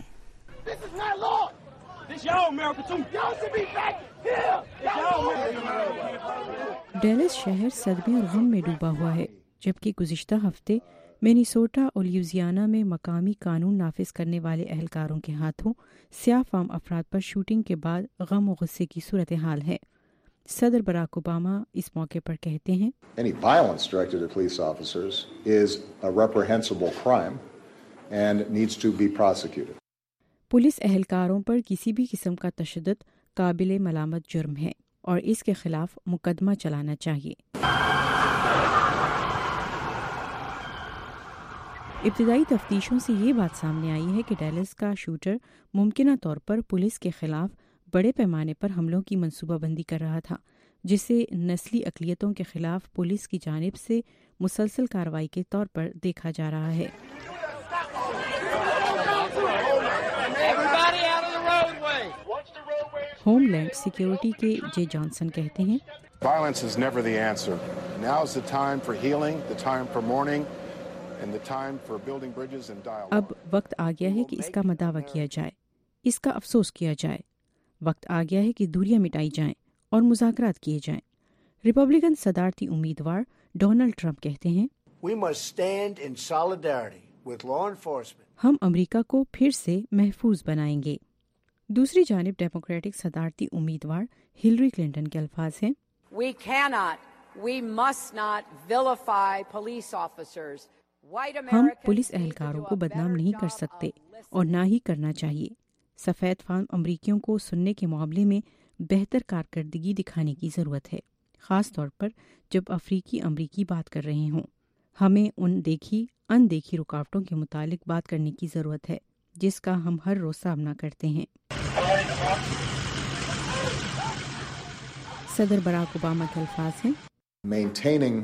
ڈیلس شہر صدمے اور غم میں ڈوبا ہوا ہے، جبکہ گزشتہ ہفتے مینیسوٹا اور لیوزیانا میں مقامی قانون نافذ کرنے والے اہلکاروں کے ہاتھوں سیاہ فام افراد پر شوٹنگ کے بعد غم و غصے کی صورتحال ہے۔ صدر باراک اوباما اس موقع پر کہتے ہیں، Any violence directed at police officers is a reprehensible crime and needs to be prosecuted. Police اہلکاروں پر کسی بھی قسم کا تشدد قابل ملامت جرم ہے اور اس کے خلاف مقدمہ چلانا چاہیے۔ ابتدائی تفتیشوں سے یہ بات سامنے آئی ہے کہ ڈیلس کا شوٹر ممکنہ طور پر پولیس کے خلاف بڑے پیمانے پر حملوں کی منصوبہ بندی کر رہا تھا، جسے نسلی اقلیتوں کے خلاف پولیس کی جانب سے مسلسل کارروائی کے طور پر دیکھا جا رہا ہے۔ ہوم لینڈ سیکیورٹی کے جے جانسن کہتے ہیں، Violence is never the answer. Now is the time for healing, the time for mourning, and the time for building bridges and dialogue. اب وقت آ گیا ہے کہ اس کا مداوع کیا جائے، اس کا افسوس کیا جائے۔ وقت آ گیا ہے کہ دوریاں مٹائی جائیں اور مذاکرات کیے جائیں۔ ریپبلکن صدارتی امیدوار ڈونلڈ ٹرمپ کہتے ہیں، We must stand in solidarity with law enforcement. ہم امریکہ کو پھر سے محفوظ بنائیں گے۔ دوسری جانب ڈیموکریٹک صدارتی امیدوار ہلری کلنٹن کے الفاظ ہیں، We cannot, we must not vilify police officers. ہم پولیس اہلکاروں کو بدنام نہیں کر سکتے اور نہ ہی کرنا چاہیے۔ سفید فام امریکیوں کو سننے کے معاملے میں بہتر کارکردگی دکھانے کی ضرورت ہے، خاص طور پر جب افریقی امریکی بات کر رہے ہوں۔ ہمیں ان دیکھی رکاوٹوں کے متعلق بات کرنے کی ضرورت ہے جس کا ہم ہر روز سامنا کرتے ہیں۔ صدر باراک اوباما کے الفاظ ہیں، Maintaining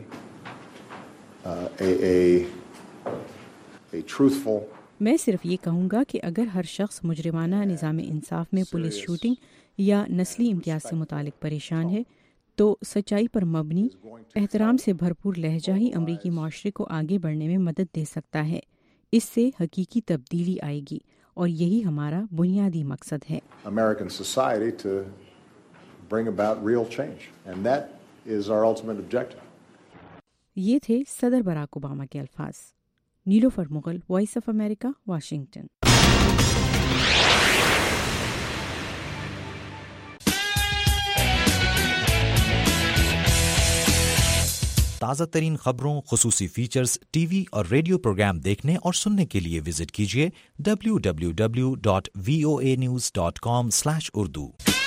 a truthful. میں صرف یہ کہوں گا کہ اگر ہر شخص مجرمانہ نظام انصاف میں پولیس شوٹنگ یا نسلی امتیاز سے متعلق پریشان ہے تو سچائی پر مبنی احترام سے بھرپور لہجہ ہی امریکی معاشرے کو آگے بڑھنے میں مدد دے سکتا ہے۔ اس سے حقیقی تبدیلی آئے گی اور یہی ہمارا بنیادی مقصد ہے۔ American society to bring about real change, and that is our ultimate objective. یہ تھے صدر باراک اوباما کے الفاظ۔ Nilofar Mughal, voice of America, Washington. تازہ ترین خبروں، خصوصی فیچرز، ٹی وی اور ریڈیو پروگرام دیکھنے اور سننے کے لیے وزٹ کیجیے www.voanews.com/urdu۔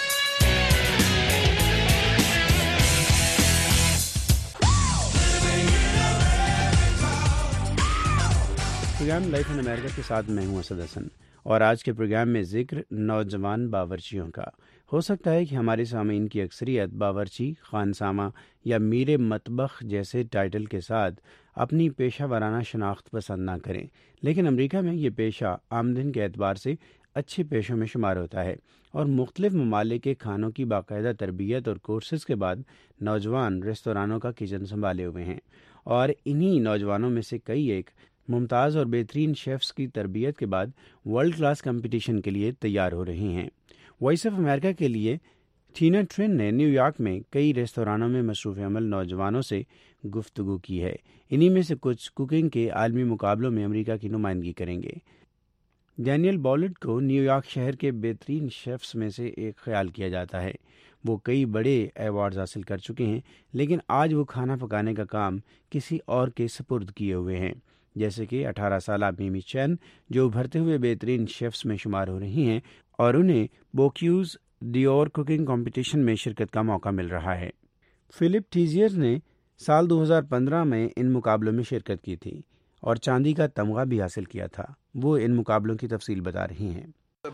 پروگرام لائف ان امریکہ کے ساتھ میں ہوں اسد حسن، اور آج کے پروگرام میں ذکر نوجوان باورچیوں کا۔ ہو سکتا ہے کہ ہمارے سامعین کی اکثریت باورچی، خانسامہ یا میر مطبخ جیسے ٹائٹل کے ساتھ اپنی پیشہ ورانہ شناخت پسند نہ کریں، لیکن امریکہ میں یہ پیشہ آمدن کے اعتبار سے اچھے پیشوں میں شمار ہوتا ہے، اور مختلف ممالک کے کھانوں کی باقاعدہ تربیت اور کورسز کے بعد نوجوان ریستورانوں کا کچن سنبھالے ہوئے ہیں، اور انہی نوجوانوں میں سے کئی ایک ممتاز اور بہترین شیفز کی تربیت کے بعد ورلڈ کلاس کمپٹیشن کے لیے تیار ہو رہے ہیں۔ وائس آف امریکہ کے لیے ٹینا ٹرن نے نیو یارک میں کئی ریستورانوں میں مصروف عمل نوجوانوں سے گفتگو کی ہے۔ انہی میں سے کچھ کوکنگ کے عالمی مقابلوں میں امریکہ کی نمائندگی کریں گے۔ ڈینیل بولٹ کو نیو یارک شہر کے بہترین شیفز میں سے ایک خیال کیا جاتا ہے۔ وہ کئی بڑے ایوارڈز حاصل کر چکے ہیں، لیکن آج وہ کھانا پکانے کا کام کسی اور کے سپرد کیے ہوئے ہیں، جیسے کہ 18 سالہ میمی چین جو ابھرتے ہوئے بہترین شیفز میں شمار ہو رہی ہیں اور انہیں بوکیوز ڈیور کوکنگ کمپٹیشن میں شرکت کا موقع مل رہا ہے۔ فلپ ٹیزیئر نے سال 2015 میں ان مقابلوں میں شرکت کی تھی اور چاندی کا تمغہ بھی حاصل کیا تھا۔ وہ ان مقابلوں کی تفصیل بتا رہی ہیں۔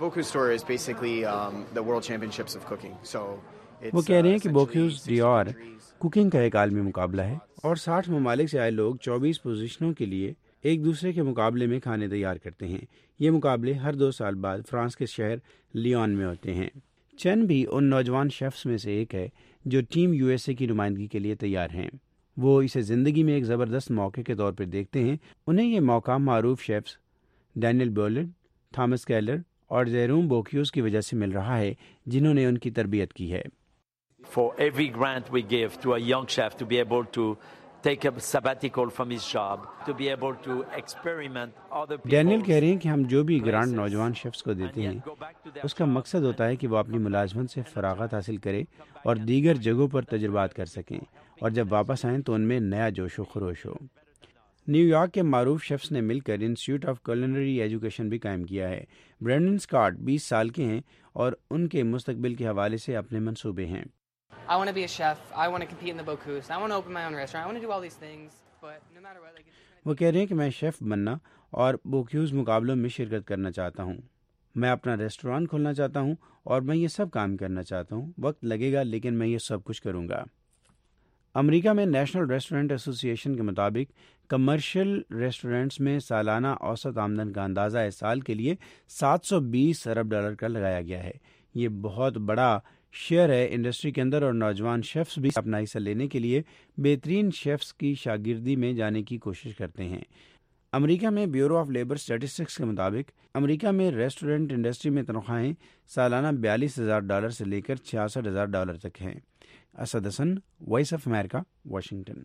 وہ کہہ رہے ہیں کہ بوکیوز ڈیور کوکنگ کا ایک عالمی مقابلہ ہے اور 60 ممالک سے آئے لوگ 24 پوزیشنوں کے لیے ایک دوسرے کے مقابلے میں کھانے تیار کرتے ہیں۔ یہ مقابلے ہر 2 سال بعد فرانس کے شہر لیون میں ہوتے ہیں۔ چین بھی ان نوجوان شیفز میں سے ایک ہے جو ٹیم یو ایس اے کی نمائندگی کے لیے تیار ہیں۔ وہ اسے زندگی میں ایک زبردست موقع کے طور پر دیکھتے ہیں۔ انہیں یہ موقع معروف chefs Daniel Boulud, Thomas Keller اور جیروم بوکیوز کی وجہ سے مل رہا ہے، جنہوں نے ان کی تربیت کی ہے۔ For every grant we give to a young chef to be able to take a sabbatical from his job, to be able to experiment other people. Daniel کہہ رہے ہیں کہ ہم جو بھی گرانٹ نوجوان شیفز کو دیتے ہیں اس کا مقصد ہوتا ہے کہ وہ اپنی ملازمت سے فراغت حاصل کرے اور دیگر جگہوں پر تجربات کر سکیں، اور جب واپس آئیں تو ان میں نیا جوش و خروش ہو۔ نیو یارک کے معروف شیفز نے مل کر انسٹیٹیوٹ آف کولنری ایجوکیشن بھی قائم کیا ہے۔ برینڈن اسکاٹ 20 سال کے ہیں اور ان کے مستقبل کے حوالے سے اپنے منصوبے ہیں۔ I want to be a chef. I want to compete in the Bocuse. I want to open my own restaurant. I want to do all these things. But no matter what, وہ کہہ رہے ہیں کہ میں شیف بننا اور بوکیوز مقابلوں میں شرکت کرنا چاہتا ہوں۔ میں اپنا ریسٹوران کھولنا چاہتا ہوں اور میں یہ سب کام کرنا چاہتا ہوں۔ وقت لگے گا لیکن میں یہ سب کچھ کروں گا۔ امریکہ میں نیشنل ریسٹورنٹ ایسوسی ایشن کے مطابق کمرشل ریسٹورنٹس میں سالانہ اوسط آمدن کا اندازہ اس سال کے لیے $720 ارب کا لگایا گیا ہے۔ یہ بہت بڑا شیئر ہے انڈسٹری کے اندر، اور نوجوان شیفز بھی اپنا حصہ لینے کے لیے بہترین شیفز کی شاگردی میں جانے کی کوشش کرتے ہیں۔ امریکہ میں بیورو آف لیبر اسٹیٹسٹکس کے مطابق امریکہ میں ریسٹورنٹ انڈسٹری میں تنخواہیں سالانہ $42,000 سے لے کر $66,000 تک ہیں۔ Asad Hasan, voice of America, Washington.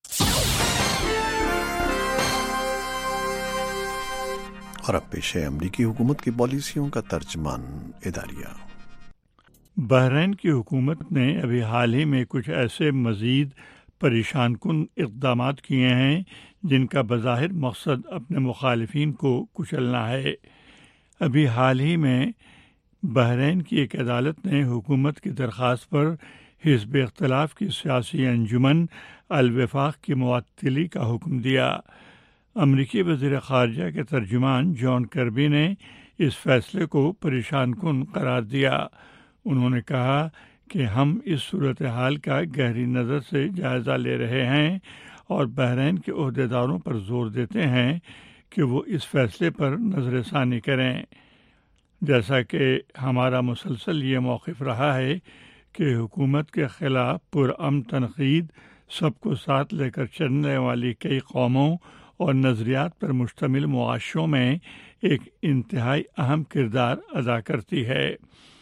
اور اب پیش ہے امریکی حکومت کی پالیسیوں کا ترجمان اداریہ۔ بحرین کی حکومت نے ابھی حال ہی میں کچھ ایسے مزید پریشان کن اقدامات کیے ہیں جن کا بظاہر مقصد اپنے مخالفین کو کچلنا ہے۔ ابھی حال ہی میں بحرین کی ایک عدالت نے حکومت کی درخواست پر حزب اختلاف کی سیاسی انجمن الوفاق کی معطلی کا حکم دیا۔ امریکی وزیر خارجہ کے ترجمان جان کربی نے اس فیصلے کو پریشان کن قرار دیا۔ انہوں نے کہا کہ ہم اس صورتحال کا گہری نظر سے جائزہ لے رہے ہیں اور بحرین کے عہدیداروں پر زور دیتے ہیں کہ وہ اس فیصلے پر نظر ثانی کریں۔ جیسا کہ ہمارا مسلسل یہ موقف رہا ہے کہ حکومت کے خلاف پرامن تنقید سب کو ساتھ لے کر چلنے والی کئی قوموں اور نظریات پر مشتمل معاشروں میں ایک انتہائی اہم کردار ادا کرتی ہے۔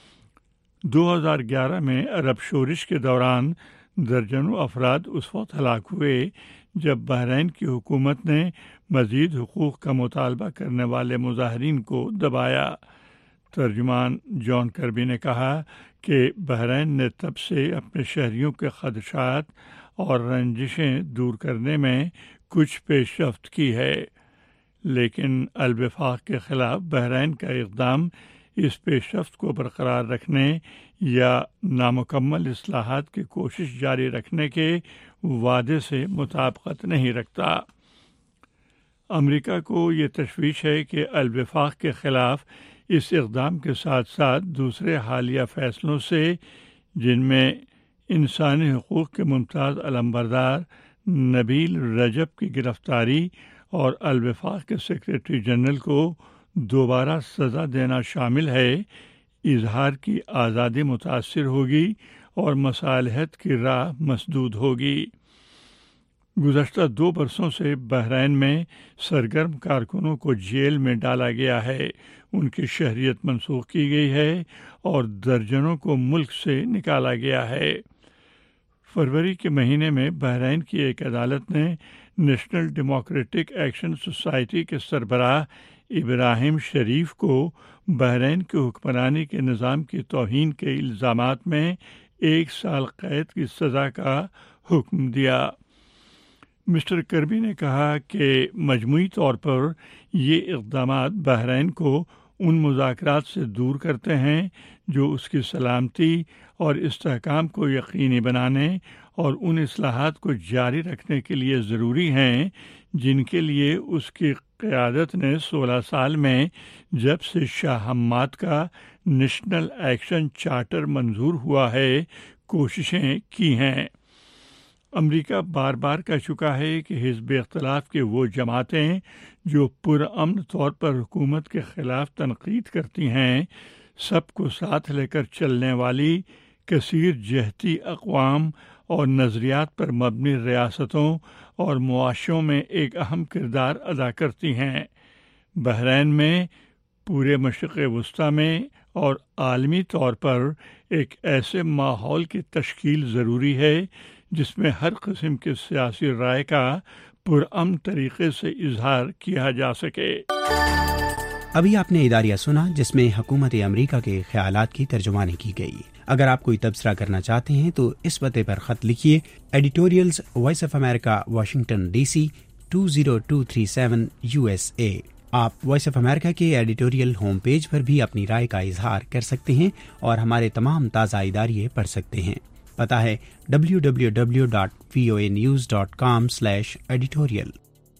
2011 میں عرب شورش کے دوران درجنوں افراد اس وقت ہلاک ہوئے جب بحرین کی حکومت نے مزید حقوق کا مطالبہ کرنے والے مظاہرین کو دبایا۔ ترجمان جان کربی نے کہا کہ بحرین نے تب سے اپنے شہریوں کے خدشات اور رنجشیں دور کرنے میں کچھ پیش رفت کی ہے، لیکن الوفاق کے خلاف بحرین کا اقدام اس پیش رفت کو برقرار رکھنے یا نامکمل اصلاحات کی کوشش جاری رکھنے کے وعدے سے مطابقت نہیں رکھتا۔ امریکہ کو یہ تشویش ہے کہ الوفاق کے خلاف اس اقدام کے ساتھ ساتھ دوسرے حالیہ فیصلوں سے، جن میں انسانی حقوق کے ممتاز علمبردار نبیل رجب کی گرفتاری اور الوفاق کے سیکریٹری جنرل کو دوبارہ سزا دینا شامل ہے، اظہار کی آزادی متاثر ہوگی اور مصالحت کی راہ مسدود ہوگی۔ گزشتہ 2 برسوں سے بحرین میں سرگرم کارکنوں کو جیل میں ڈالا گیا ہے، ان کی شہریت منسوخ کی گئی ہے اور درجنوں کو ملک سے نکالا گیا ہے۔ فروری کے مہینے میں بحرین کی ایک عدالت نے نیشنل ڈیموکریٹک ایکشن سوسائٹی کے سربراہ ابراہیم شریف کو بحرین کے حکمرانی کے نظام کی توہین کے الزامات میں 1 سال قید کی سزا کا حکم دیا۔ مسٹر کربی نے کہا کہ مجموعی طور پر یہ اقدامات بحرین کو ان مذاکرات سے دور کرتے ہیں جو اس کی سلامتی اور استحکام کو یقینی بنانے اور ان اصلاحات کو جاری رکھنے کے لیے ضروری ہیں جن کے لیے اس کی قیادت نے 16 سال میں جب سے شاہ حماد کا نیشنل ایکشن چارٹر منظور ہوا ہے کوششیں کی ہیں۔ امریکہ بار بار کہہ چکا ہے کہ حزب اختلاف کے وہ جماعتیں جو پرامن طور پر حکومت کے خلاف تنقید کرتی ہیں سب کو ساتھ لے کر چلنے والی کثیر جہتی اقوام اور نظریات پر مبنی ریاستوں اور معاشروں میں ایک اہم کردار ادا کرتی ہیں۔ بحرین میں، پورے مشرق وسطیٰ میں اور عالمی طور پر ایک ایسے ماحول کی تشکیل ضروری ہے جس میں ہر قسم کے سیاسی رائے کا پرامن طریقے سے اظہار کیا جا سکے۔ ابھی آپ نے اداریہ سنا جس میں حکومت امریکہ کے خیالات کی ترجمانی کی گئی۔ اگر آپ کوئی تبصرہ کرنا چاہتے ہیں تو اس پتے پر خط لکھیے، editorials voice of America Washington DC 20237 USA۔ آپ وائس آف امریکہ کے ایڈیٹوریل ہوم پیج پر بھی اپنی رائے کا اظہار کر سکتے ہیں اور ہمارے تمام تازہ اداریے پڑھ سکتے ہیں۔ پتہ ہے www.voanews.com/editorial۔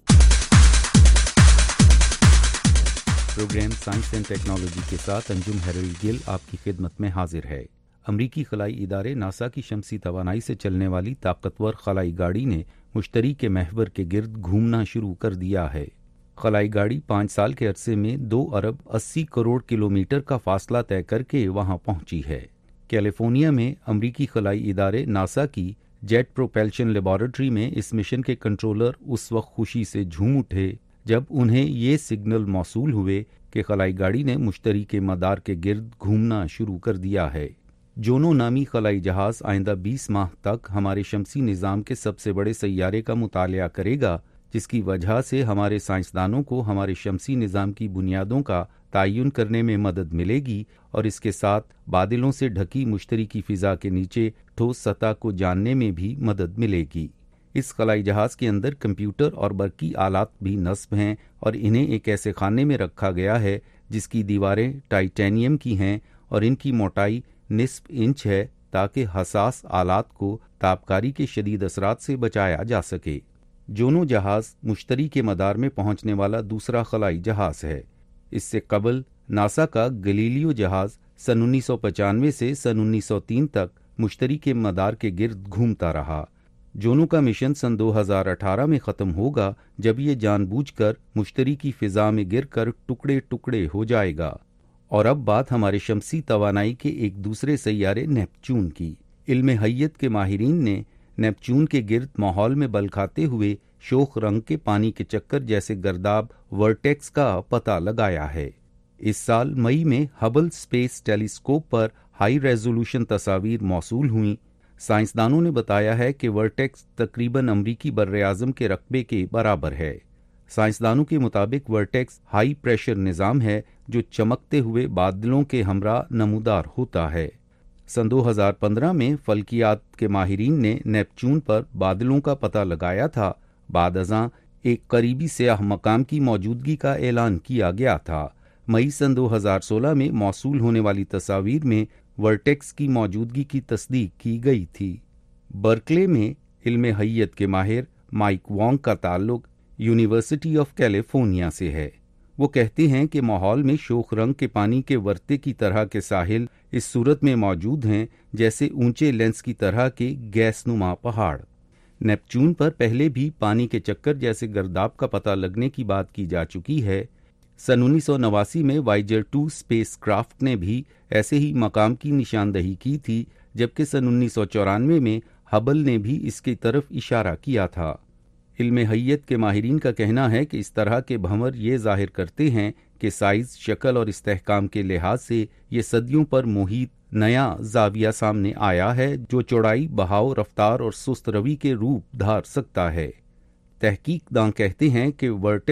Programme science and technology کے ساتھ انجم ہیرل گل آپ کی خدمت میں حاضر ہے۔ امریکی خلائی ادارے ناسا کی شمسی توانائی سے چلنے والی طاقتور خلائی گاڑی نے مشتری کے محور کے گرد گھومنا شروع کر دیا ہے۔ خلائی گاڑی 5 سال کے عرصے میں 2 ارب 80 کروڑ کلومیٹر کا فاصلہ طے کر کے وہاں پہنچی ہے۔ کیلیفورنیا میں امریکی خلائی ادارے ناسا کی جیٹ پروپیلشن لیبارٹری میں اس مشن کے کنٹرولر اس وقت خوشی سے جھوم اٹھے جب انہیں یہ سگنل موصول ہوئے کہ خلائی گاڑی نے مشتری کے مدار کے گرد گھومنا شروع کر دیا ہے۔ جونو نامی خلائی جہاز آئندہ 20 ماہ تک ہمارے شمسی نظام کے سب سے بڑے سیارے کا مطالعہ کرے گا، جس کی وجہ سے ہمارے سائنسدانوں کو ہمارے شمسی نظام کی بنیادوں کا تعین کرنے میں مدد ملے گی اور اس کے ساتھ بادلوں سے ڈھکی مشتری کی فضا کے نیچے ٹھوس سطح کو جاننے میں بھی مدد ملے گی۔ اس خلائی جہاز کے اندر کمپیوٹر اور برقی آلات بھی نصب ہیں اور انہیں ایک ایسے خانے میں رکھا گیا ہے جس کی دیواریں ٹائٹینیم کی ہیں اور ان کی موٹائی نصف انچ ہے تاکہ حساس آلات کو تابکاری کے شدید اثرات سے بچایا جا سکے۔ جونو جہاز مشتری کے مدار میں پہنچنے والا دوسرا خلائی جہاز ہے۔ اس سے قبل ناسا کا گلیلیو جہاز سن 1995 سے سن 1903 تک مشتری کے مدار کے گرد گھومتا رہا۔ جونو کا مشن سن 2018 میں ختم ہوگا جب یہ جان بوجھ کر مشتری کی فضا میں گر کر ٹکڑے ٹکڑے ہو جائے گا۔ اور اب بات ہمارے شمسی توانائی کے ایک دوسرے سیارے نیپچون کی۔ علم حیت کے ماہرین نے نیپچون کے گرد ماحول میں بل کھاتے ہوئے شوخ رنگ کے پانی کے چکر جیسے گرداب ورٹیکس کا پتہ لگایا ہے۔ اس سال مئی میں ہبل اسپیس ٹیلیسکوپ پر ہائی ریزولوشن تصاویر موصول ہوئیں۔ سائنسدانوں نے بتایا ہے کہ ورٹیکس تقریباً امریکی براعظم کے رقبے کے برابر ہے۔ سائنسدانوں کے مطابق ورٹیکس ہائی پریشر نظام ہے جو چمکتے ہوئے بادلوں کے ہمراہ نمودار ہوتا ہے۔ سن 2015 میں فلکیات کے ماہرین نے نیپچون پر بادلوں کا پتہ لگایا تھا۔ بعد ازاں ایک قریبی سیاہ مقام کی موجودگی کا اعلان کیا گیا تھا۔ مئی سن 2016 میں موصول ہونے والی تصاویر میں ورٹیکس کی موجودگی کی تصدیق کی گئی تھی۔ برکلے میں علم حیت کے ماہر مائک وانگ کا تعلق یونیورسٹی آف کیلیفورنیا سے ہے۔ وہ کہتے ہیں کہ ماحول میں شوخ رنگ کے پانی کے ورتے کی طرح کے ساحل اس صورت میں موجود ہیں جیسے اونچے لینس کی طرح کے گیس نما پہاڑ۔ نیپچون پر پہلے بھی پانی کے چکر جیسے گرداب کا پتہ لگنے کی بات کی جا چکی ہے۔ سن 1989 میں وائجر 2 اسپیس کرافٹ نے بھی ایسے ہی مقام کی نشاندہی کی تھی، جبکہ سن 1994 میں ہبل نے بھی اس کی طرف اشارہ کیا تھا۔ علم حیت کے ماہرین کا کہنا ہے کہ اس طرح کے بھنور یہ ظاہر کرتے ہیں کہ سائز، شکل اور استحکام کے لحاظ سے یہ صدیوں پر محیط نیا زاویہ سامنے آیا ہے جو چوڑائی، بہاؤ، رفتار اور سست روی کے روپ دھار سکتا ہے۔ تحقیق داں کہتے ہیں کہ ورٹیکس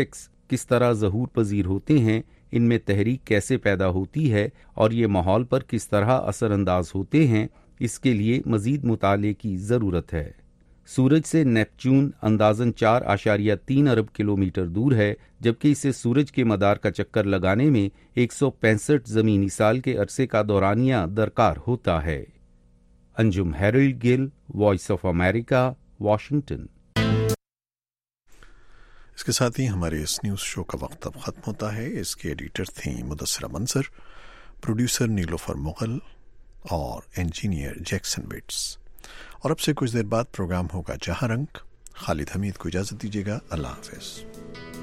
کس طرح ظہور پذیر ہوتے ہیں، ان میں تحریک کیسے پیدا ہوتی ہے اور یہ ماحول پر کس طرح اثر انداز ہوتے ہیں، اس کے لیے مزید مطالعے کی ضرورت ہے۔ سورج سے نیپچون اندازاً 4.3 ارب کلومیٹر دور ہے، جبکہ اسے سورج کے مدار کا چکر لگانے میں 165 زمینی سال کے عرصے کا دورانیہ درکار ہوتا ہے۔ Anjum Harold Gill, voice of America, Washington. اس کے ساتھ ہی ہمارے اس نیوز شو کا وقت اب ختم ہوتا ہے۔ اس کے ایڈیٹر تھیں مدثرہ منظر، پروڈیوسر نیلوفر مغل اور انجینئر جیکسن ویٹس۔ اور اب سے کچھ دیر بعد پروگرام ہوگا جہاں رنگ۔ خالد حمید کو اجازت دیجیے گا، اللہ حافظ۔